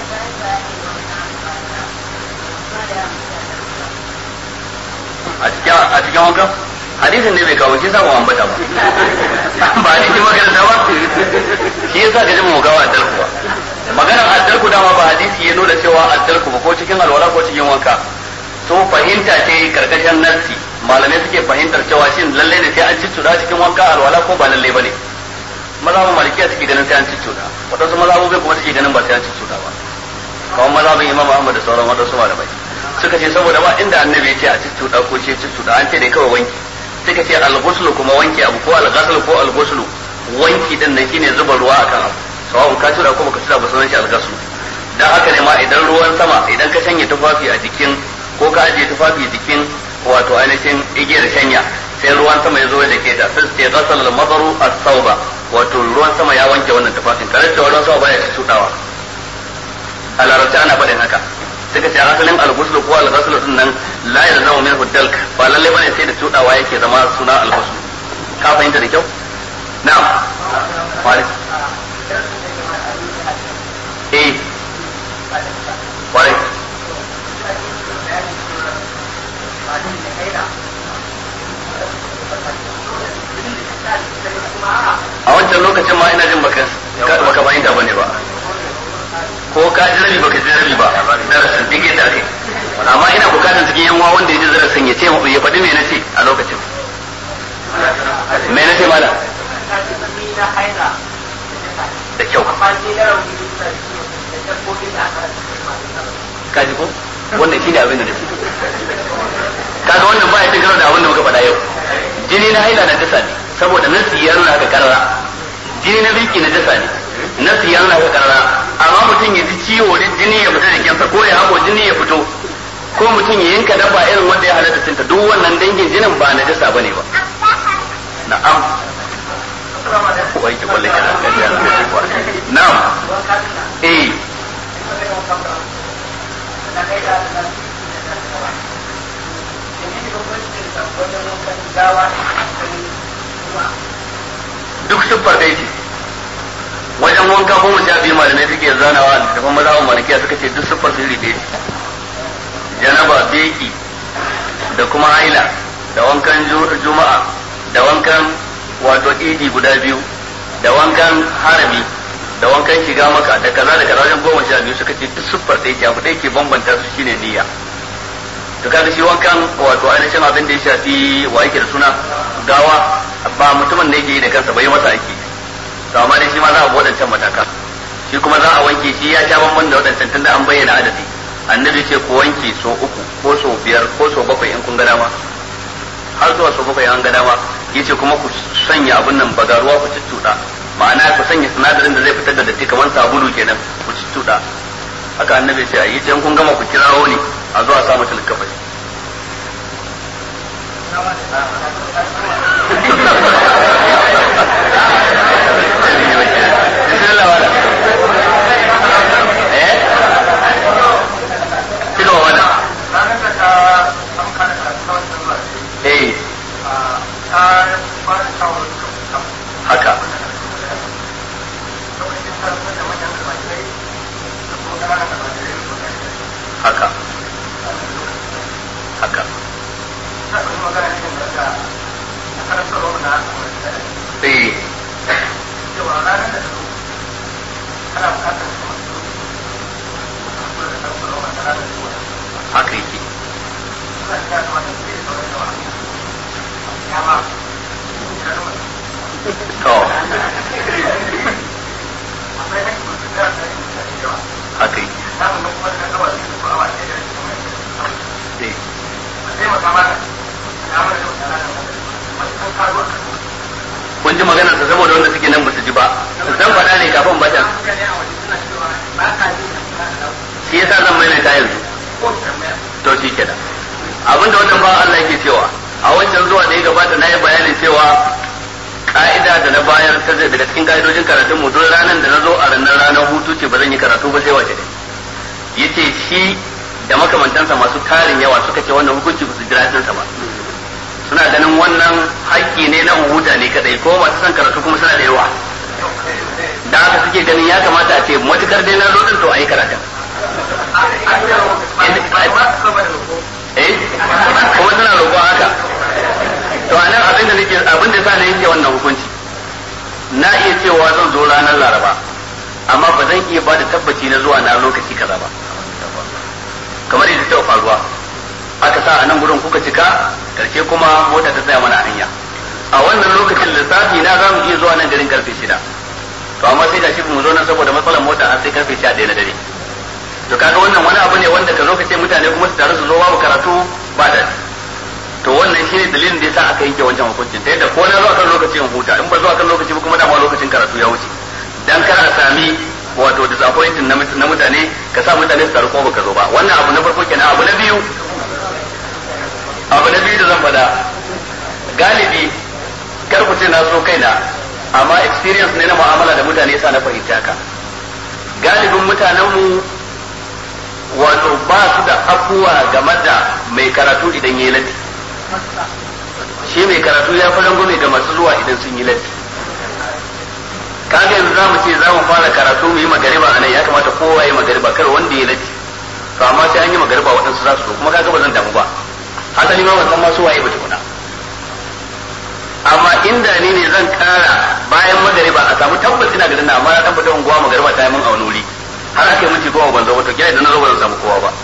A: a cikin wankan hadisin ne bai kawo shi samu ambata ba ba a cikin makaranta ba shi yasa ka ji mu gawa addalku ba maganar addalku dama ba hadisi ya nuna cewa addalku ba ko cikin alwala ko cikin wanka to fahimta ce karkashin nassi malamai suke fahimtar cewa shin lalle ne sai an ciccuda cikin wanka alwala ko ba lalle bane mazhabin malikiya suke ganin sai an ciccuda wadansu mazhabobi kuma suke ganin ba sai an ciccuda ba kawai mazhabin imam Ahmad da sauran wadansu malamai suka ce saboda ba inda annabi ya ce a ciccuda ko ce ciccuda an ce dai kawai wanki suka ce al-ghusl kuma wanki abu ko al-ghusl ko al-ghusl wanki din nan shine zuba ruwa akan abu sawa'un ka tura ko baka tura ba sunan shi al-ghusl dan haka ne ma idan ruwan sama idan ka shanye tufafi a jikin ko ka ajiye tufafi jikin wato ainihin igiyar shanya sai ruwan sama ya zo da ke da sai ya gasal al-madaru as-sauba wato ruwan sama ya wanke wannan tufafin tare da ruwan sama baya cudawa a larabci ana faɗin haka suka ce asalin al-ghusl ko al-ghusl din nan la yalzamu minhu dalk ba lalle bane sai da cudawa yake zama suna al-ghusl ka fahimta da kyau na'am wale wale a wancan lokacin ma ina jin baka fahimta bane ba ko ka ji rabi baka ji rabi ba darasin dige da kai amma ina bukatar cikin yan uwa wanda ya ji darasin ya ce ya faɗi me nace a lokacin me nace mala da kyau ka ji ko wannan shine abin da nace kaga wannan ba ya cin karo da abin da muka faɗa yau jini na haila na dasa ne saboda nasi ya nuna haka karara jini na biki na dasa ne nasi ya nuna haka karara amma mutum ya ji ciwo da jini ya fita jikinsa ko ya hako jini ya fito ko mutum ya yanka dabba irin wanda ya halatta cinta duk wannan dangin jinin ba na dasa bane ba na'am wai ki kulle kana na'am duk siffar da yake wajen wanka ko mu sha biyu malamai suke zanawa a littafin mazhabin malikiya suka ce duk siffar su iri ɗaya janaba beki da kuma haila da wankan juma'a da wankan wato idi guda biyu da wankan harami da wankan shiga maka da kaza da kaza wajen 12 suka ce duk siffar da yake abu da yake bambanta su shine niyya to kaga shi wankan wato ainihin abin da ya shafi wa yake da suna gawa ba mutumin da yake yi da kansa bai masa aiki to amma dai shi ma za a bi wadancan mataka shi kuma za a wanke shi ya sha bamban da wadancan tunda an bayyana adadi annabi ce ku wanke so 3 ko so 5 ko so 7 in kun ga dama har zuwa so 7 an ga dama yace kuma ku sanya abin nan bagaruwa ku ciccuda ma'ana ku sanya sinadarin da zai fitar da datti kamar sabulu kenan ku ciccuda haka annabi ce ayi in kun gama ku kirawo ni a zuwa samu tilkafai haka haka haka to haka yi kun ji magana sa saboda wanda suke nan ba su ji ba zan faɗa ne kafin bata shi yasa zan maimaita yanzu to shi kenan abinda wannan ba Allah yake cewa a wancan zuwa da ya gabata na yi bayanin cewa ka'ida da na bayar ta daga cikin ka'idojin karatun mu duk ranar da na zo a ranar hutu ce ba zan yi karatu ba sai wace dai yace shi da makamantansa masu tarin yawa suka ce wannan hukunci ba su jira sa ba suna ganin wannan haƙƙi ne na huta ne kadai ko masu son karatu kuma suna da yawa da haka suke ganin ya kamata a ce matukar dai na zo din to a yi karatun kuma suna roƙon haka to a nan abin da sa na yanke wannan hukunci na iya cewa zan zo ranar laraba amma ba zan iya ba da tabbaci na zuwa na lokaci kaza ba kamar yadda ta faruwa aka sa a nan gurin kuka cika karshe kuma mota ta tsaya mana a hanya a wannan lokacin lissafi na za mu iya zuwa nan garin karfe 6 to amma sai da shi mu zo nan saboda matsalar mota har sai karfe 11 na dare to kaga wannan wani abu ne wanda ka zo ka ce mutane kuma su taru su zo babu karatu ba da to wannan shine dalilin da yasa aka yanke wancan hukuncin ta yadda ko na zuwa kan lokacin huta in ba zuwa kan lokaci ba kuma dama lokacin karatu ya wuce dan kar a sami wato disappointing na mutane ka sa mutane su taru ko baka zo ba wannan abu na farko kenan abu na biyu da zan faɗa galibi kar ku ce na so kaina amma experience ne na mu'amala da mutane yasa na fahimta ka galibin mutanenmu wato ba su da afuwa game da mai karatu idan yayi latti shi mai karatu ya fi rangume ga masu zuwa idan sun yi latti kaga yanzu za mu ce za mu fara karatu mu yi magariba a nan ya kamata kowa ya magariba kar wanda ya latti to amma sai an yi magariba waɗansu za su zo kuma kaga ba zan damu ba asali ma ban san masu waye ba tukuna amma inda ni ne zan kara bayan magariba a samu tabbas ina garin amma na tabbata unguwa magariba ta yi mun a wani wuri har aka yi minti 10 ban zo ba to kila idan na zo ba zan samu kowa ba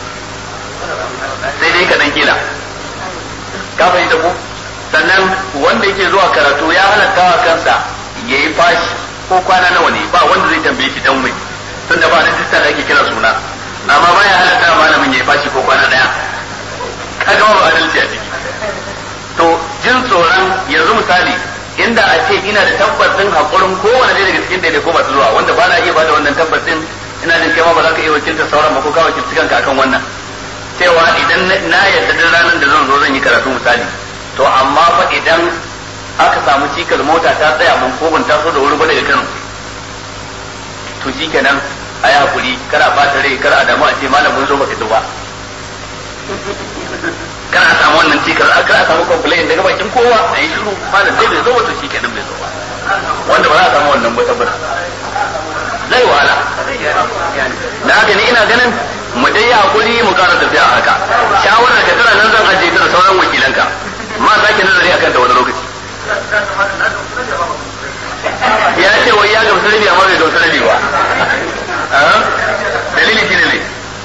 A: sai dai kaɗan kila ka fahimta ko sannan wanda yake zuwa karatu ya halatta wa kansa ya yi fashi ko kwana nawa ne ba wanda zai tambaye shi dan mai tun da ba rijista da ake kira suna amma ba ya halatta malamin ya yi fashi ko kwana daya kaga ba adalci a ciki to jin tsoron yanzu misali inda a ce ina da tabbacin hakurin kowane ɗaya daga cikin daidai ko masu zuwa wanda ba na iya bada wannan tabbacin ina jin kai ma ba za ka iya wakiltar sauran ba ko ka wakilci kanka akan wannan cewa idan na yarda da ranar da zan zo zan yi karatu misali to amma fa idan aka samu cikar mota ta tsaya mun ko ban taso da wuri ba daga Kano to shikenan a yi hakuri kar a bata rai kar a damu a ce malam mun zo baka zo ba kar a samu wannan cikar kar a samu complaint daga bakin kowa a yi shiru malam dai bai zo ba to shikenan bai zo ba wanda ba za a samu wannan ba tabbata zai wahala da haka ni ina ganin mu dai ya hakuri mu ƙara tafiya a haka shawarar ka tana nan zan ajiye ta da sauran wakilanka ma sake nazari akan ta wani lokaci ya ce wai ya gamsu rabi amma bai gamsu rabi ba dalili shi ne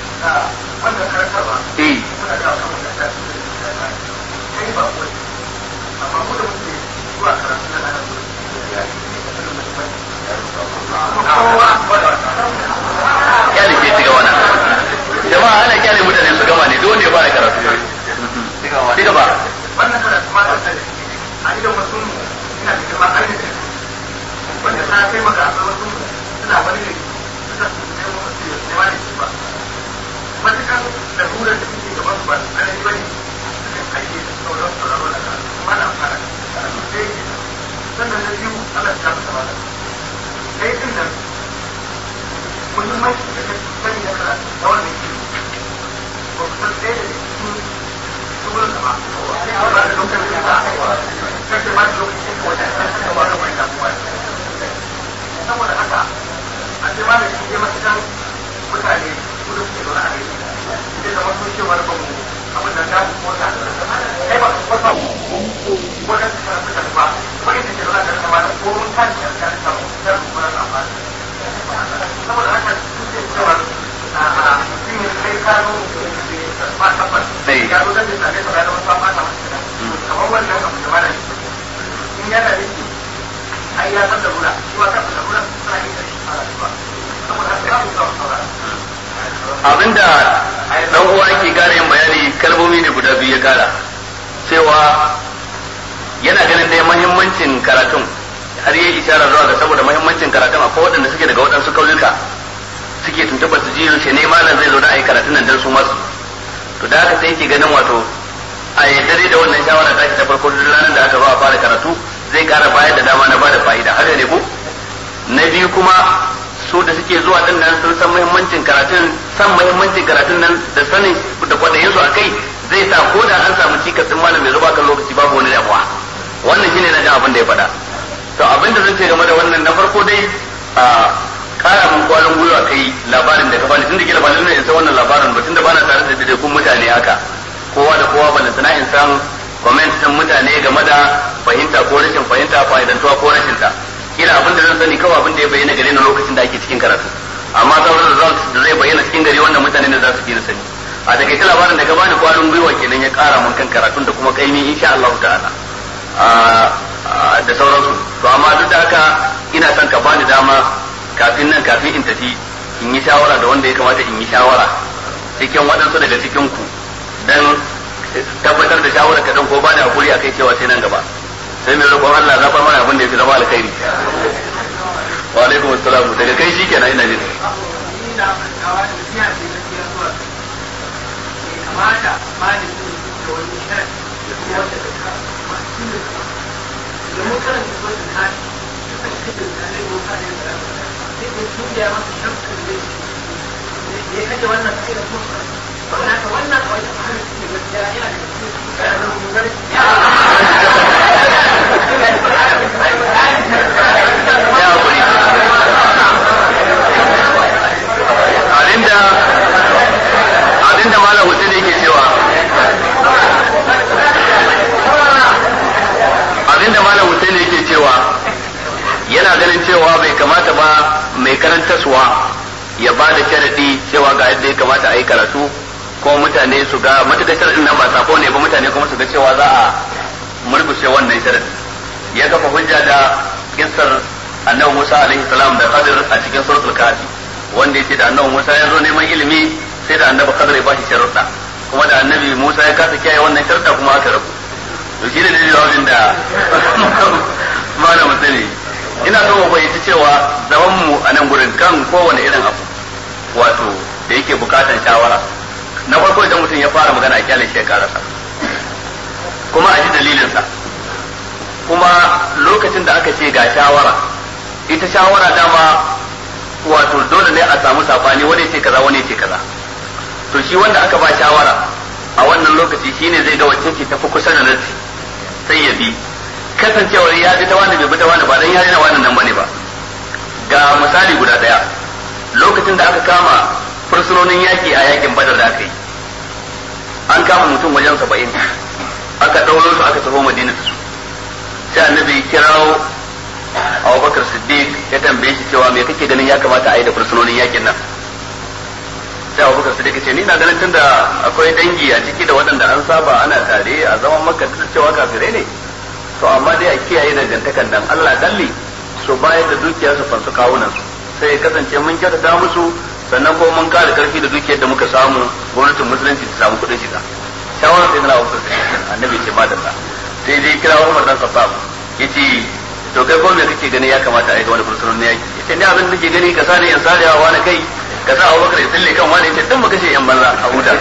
A: kyale ke ci gaba na jama'a ana kyale mutane su gama ne duk wanda ya fara karatu ci gaba wannan karatu ma da a idan wasu ina da girma ainihin wanda ta kai maka a wasu suna wani ne suna su ne wasu ne wani su ba matukan da rurar da suke gaban su ba a nan bane sukan aiki da sauran sauraro da karatu kuma na fara karatu sai sannan na biyu Allah ta masa ba sai din nan muhimmanci da kake sani da karatu da wannan ke ba ku san ɗaya da cikin shugurin da ba a ba da lokacin da kake ba da lokacin da wata kake ba da wani damuwa saboda haka a ce ma da shi ne matukan mutane kudu suke zaune a gari sai zama sun ce wani bamu abin da damu ko ta kai ba su kwasa wajen su karatu da ba ko ita ce zaune a gari da ko mun kan shi a cikin samu da kuma na amfani saboda haka su ce cewa a cikin kai kano ba tabbas ya zo da ne ta ne ta da wasu ba ta kamar wannan abu da ba da in yana da
B: ai ya san da rura shi ma kan da rura sai ya kashi saboda haka babu saurara
A: abinda dan uwa yake kare yin bayani kalmomi ne guda biyu ya kara cewa yana ganin dai muhimmancin karatun har yi isharar zuwa ga saboda muhimmancin karatun akwai waɗanda suke daga waɗansu kauyuka suke tuntuɓar su jiyo shi ne malam zai zo da ayi karatun nan dan su masu to da haka sai yake ganin wato a yaddare da wannan shawara ta ta farko duk ranar da aka zo a fara karatu zai kara bayar da dama na bada fa'ida haka ne ko na biyu kuma su da suke zuwa din nan sun san muhimmancin karatun nan da sanin da kwadayin su akai zai sa ko da an samu cikas din malam mai zuba kan lokaci babu wani damuwa wannan shine na jin abin da ya faɗa to abin da zan ce game da wannan na farko dai a kara mun kwalin gwiwa kai labarin da ka bani tunda kila ba lalle in san wannan labarin ba tunda bana tare da daidaikun mutane haka kowa da kowa ban sana in san comment din mutane game da fahimta ko rashin fahimta fa'idantuwa ko rashin ta kila abin da zan sani kawai abin da ya bayyana gare ni lokacin da ake cikin karatu amma sauran results da zai bayyana cikin gari wannan mutane ne za su fi sani a takaice labarin da ka bani kwalin gwiwa kenan ya kara mun kan karatun da kuma kaimi insha Allah ta'ala da sauransu to amma duk da haka ina son ka bani dama kafin in tafi in yi shawara da wanda ya kamata in yi shawara cikin waɗansu daga cikin ku dan tabbatar da shawara kaɗan ko ba da hakuri akai cewa sai nan gaba sai mai roƙon Allah zaɓar mana abin da ya fi zama alkhairi wa alaikum assalam daga kai shi kenan ina jin abinda malam Hussein yake cewa yana ganin cewa bai kamata ba mai karantaswa ya ba da sharadi cewa ga yadda ya kamata a yi karatu ko mutane su ga matuƙar sharadin nan ba sako ne ba mutane kuma su ga cewa za a murkushe wannan sharadi ya kafa hujja da kissar annabi Musa alaihi salam da Khadir a cikin suratul Kahfi wanda yace da annabi Musa ya zo neman ilimi sai da annabi Khadir ya bashi sharuɗa kuma da annabi Musa ya kasa kiyaye wannan sharuɗa kuma aka rabu to shi ne jawabin da malamin sani ina so mu bayyana cewa zaman mu a nan gurin kan kowane irin abu wato da yake bukatan shawara na farko idan mutum ya fara magana a kyalin shi ya karasa kuma a ji dalilinsa kuma lokacin da aka ce ga shawara ita shawara dama wato dole ne a samu sabani wani ce kaza wani ce kaza to shi wanda aka ba shawara a wannan lokaci shine zai ga wacce ce tafi kusa da nasi sai ya bi kasancewar ya bi ta wani bai bi ta wani ba dan ya rena wannan nan bane ba ga misali guda daya lokacin da aka kama fursunonin yaki a yakin Badar da aka yi an kama mutum wajen 70 aka dauro su aka tafi Madina da su sai annabi kirawo Abubakar Siddiq ya tambaye shi cewa me kake ganin ya kamata a yi da fursunonin yakin nan sai Abubakar Siddiq ya ce ni na ganin tunda akwai dangi a ciki da waɗanda an saba ana tare a zaman Makka da cewa kafirai ne to amma dai a kiyaye dangantakan nan Allah dalli su bayar da dukiya su fansu kawunan su sai ya kasance mun kyautata musu sannan kuma mun kare karfi da dukiyar da muka samu gwamnatin musulunci ta samu kuɗin shiga shawara sai na Abubakar Siddiq annabi ce madalla sai dai kira Umar dan Khattab yace to kai ko me kake gani ya kamata a yi ga wani fursunan yaki yace ni abin da nake gani ka sani in sarewa wani kai ka sa Abubakar ya tsalle kan wani yace dan mu kashe yan banza a huta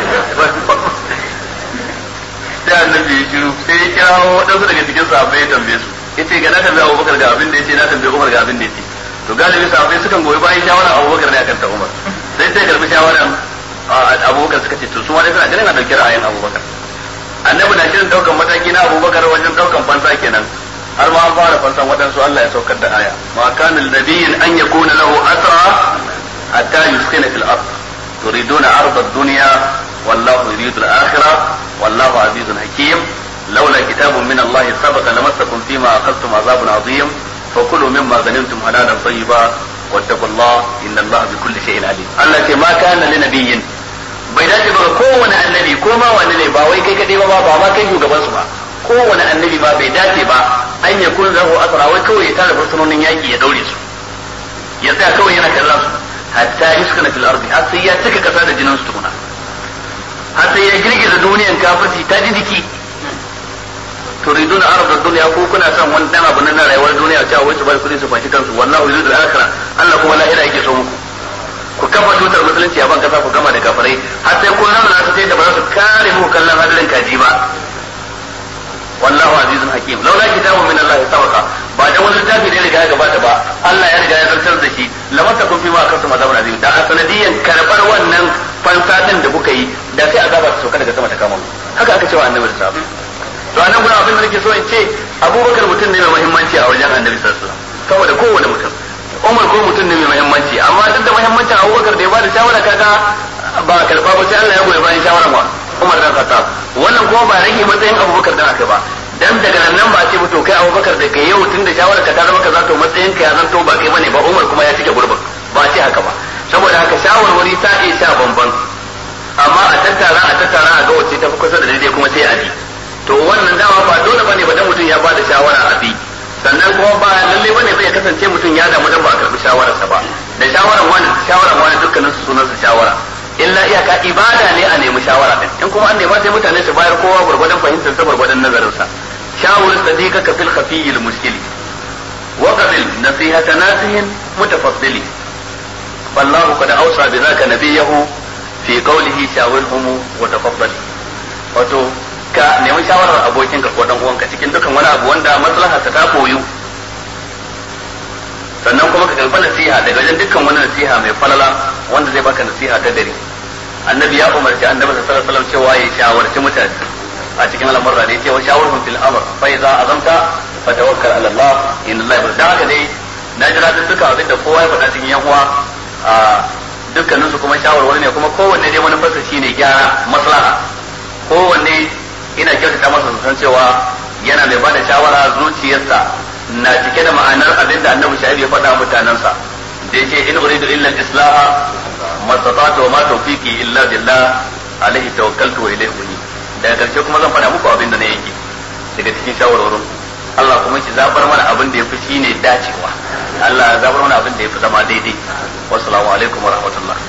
A: sai annabi ya shiru sai ya kira wadansu daga cikin sahabbai ya tambaye su yace ga na tambaye Abubakar ga abin da yace na tambaye Umar ga abin da yace to galibi sahabbai sukan goyi bayan shawara Abubakar ne akan ta Umar sai karbi shawaran Abubakar suka ce to su ma dai suna ganin a dauki ra'ayin Abubakar annabi na shirin daukan mataki na Abubakar wajen daukan fansa kenan har ma an fara fansan waɗansu Allah ya saukar da aya ma kana linabiyyin an yakuna lahu asra hatta yuskina fil ard turiduna arda ad-dunya wallahu yuridu al-akhirah wallahu azizun hakim laula kitabun min Allah sabaqa lamassakum fima aqadtum azabun azim fakulu mimma ghanimtum halalan tayyiba wattaqullaha inna Allah bikulli shay'in alim Allah ce ma kana linabiyyin bai dace ba kowane annabi ko ma wani ne ba wai kai kadai ba ba ma kai shugaban su ba kowane annabi ba bai dace ba an yakun zahu asra wai kawai ya tara fursunonin yaki ya daure su ya tsaya kawai yana kallon su hatta yuskana fil ardi har sai ya cika kasa da jinin su tukuna har sai ya girgiza duniyan kafirci ta ji jiki turiduna arda dunya ko kuna son wani dan abu na rayuwar duniya cewa wai su bar kudi su fanci kansu wallahu yuridu al-akhirah Allah kuma lahira yake so muku ku kafa tutar musulunci a ban kasa ku gama da kafirai har sai kun nuna su da ba za su kare mu kallon hadarin kaji ba wallahu azizun hakim laula kitabun min Allah sabaqa ba da wani littafi da riga ya gabata ba Allah ya riga ya zartar da shi lamar ta kun fi ma kasu mazabun azim da a sanadiyan karbar wannan fansatin da kuka yi da sai azaba ta sauka daga sama ta kama haka aka cewa annabi da sahabbai to anan gurin abin da nake so in ce Abubakar mutum ne mai muhimmanci a wajen annabi sallallahu alaihi wasallam saboda kowane mutum Umar ko mutum ne mai muhimmanci amma duk da muhimmancin Abubakar da ya bada shawara kaga ba karba ba sai Allah ya goyi bayan shawaran wa Umar dan Khattab wannan kuma ba rage matsayin Abubakar dan aka ba dan daga nan ba ce to kai Abubakar da kai yau tun da shawara ka ta zama kaza to matsayin ka ya zanto ba kai bane ba Umar kuma ya cike gurbin ba ce haka ba saboda haka shawarwari ta iya sha bamban amma a tattara a ga wacce ta fi kusa da daidai kuma sai a bi to wannan dama ba dole bane ba dan mutum ya bada shawara a bi sannan kuma ba lalle bane bai kasance mutum ya damu dan ba karbi shawararsa ba da shawaran wani dukkanin su sunan su shawara illa iyaka ibada ne a nemi shawara din in kuma an nema sai mutane su bayar kowa gurgurdan fahimtar sa gurgurdan nazarin sa shawul sadiqaka fil khafiyil mushkili wa qabil nasihata nasihin mutafaddili wallahu qad awsa bi zaka nabiyahu fi qawlihi shawirhum wa tafaddali wato ka nemi shawarar abokinka ko dan uwanka cikin dukan wani abu wanda maslaha ta koyu sannan kuma ka karɓi nasiha daga wajen dukkan wani nasiha mai falala wanda zai baka nasiha ta dare annabi ya umarci annabi sallallahu alaihi wasallam cewa ya shawarci mutane a cikin al'amuran da yake wa shawarhum fil amr fa idza azamta fa tawakkal ala Allah inna Allah yarda haka dai na jira duka abinda kowa ya faɗa cikin yan uwa a dukkaninsu kuma shawarwari ne kuma kowanne dai manufarsa shine gyara maslaha kowanne ina kyautata masa san cewa yana mai bada shawara zuciyarsa na cike da ma'anar abin da annabi shaibi ya faɗa mutanensa da yake in uridu illa al-islaha mastata'tu wa ma tawfiqi illa billah alaihi tawakkaltu wa ilayhi unib daga karshe kuma zan faɗa muku abin da na yake daga cikin shawarwarin Allah kuma ki zabar mana abin da yafi shine dacewa Allah ya zabar mana abin da yafi zama daidai wassalamu alaikum wa rahmatullah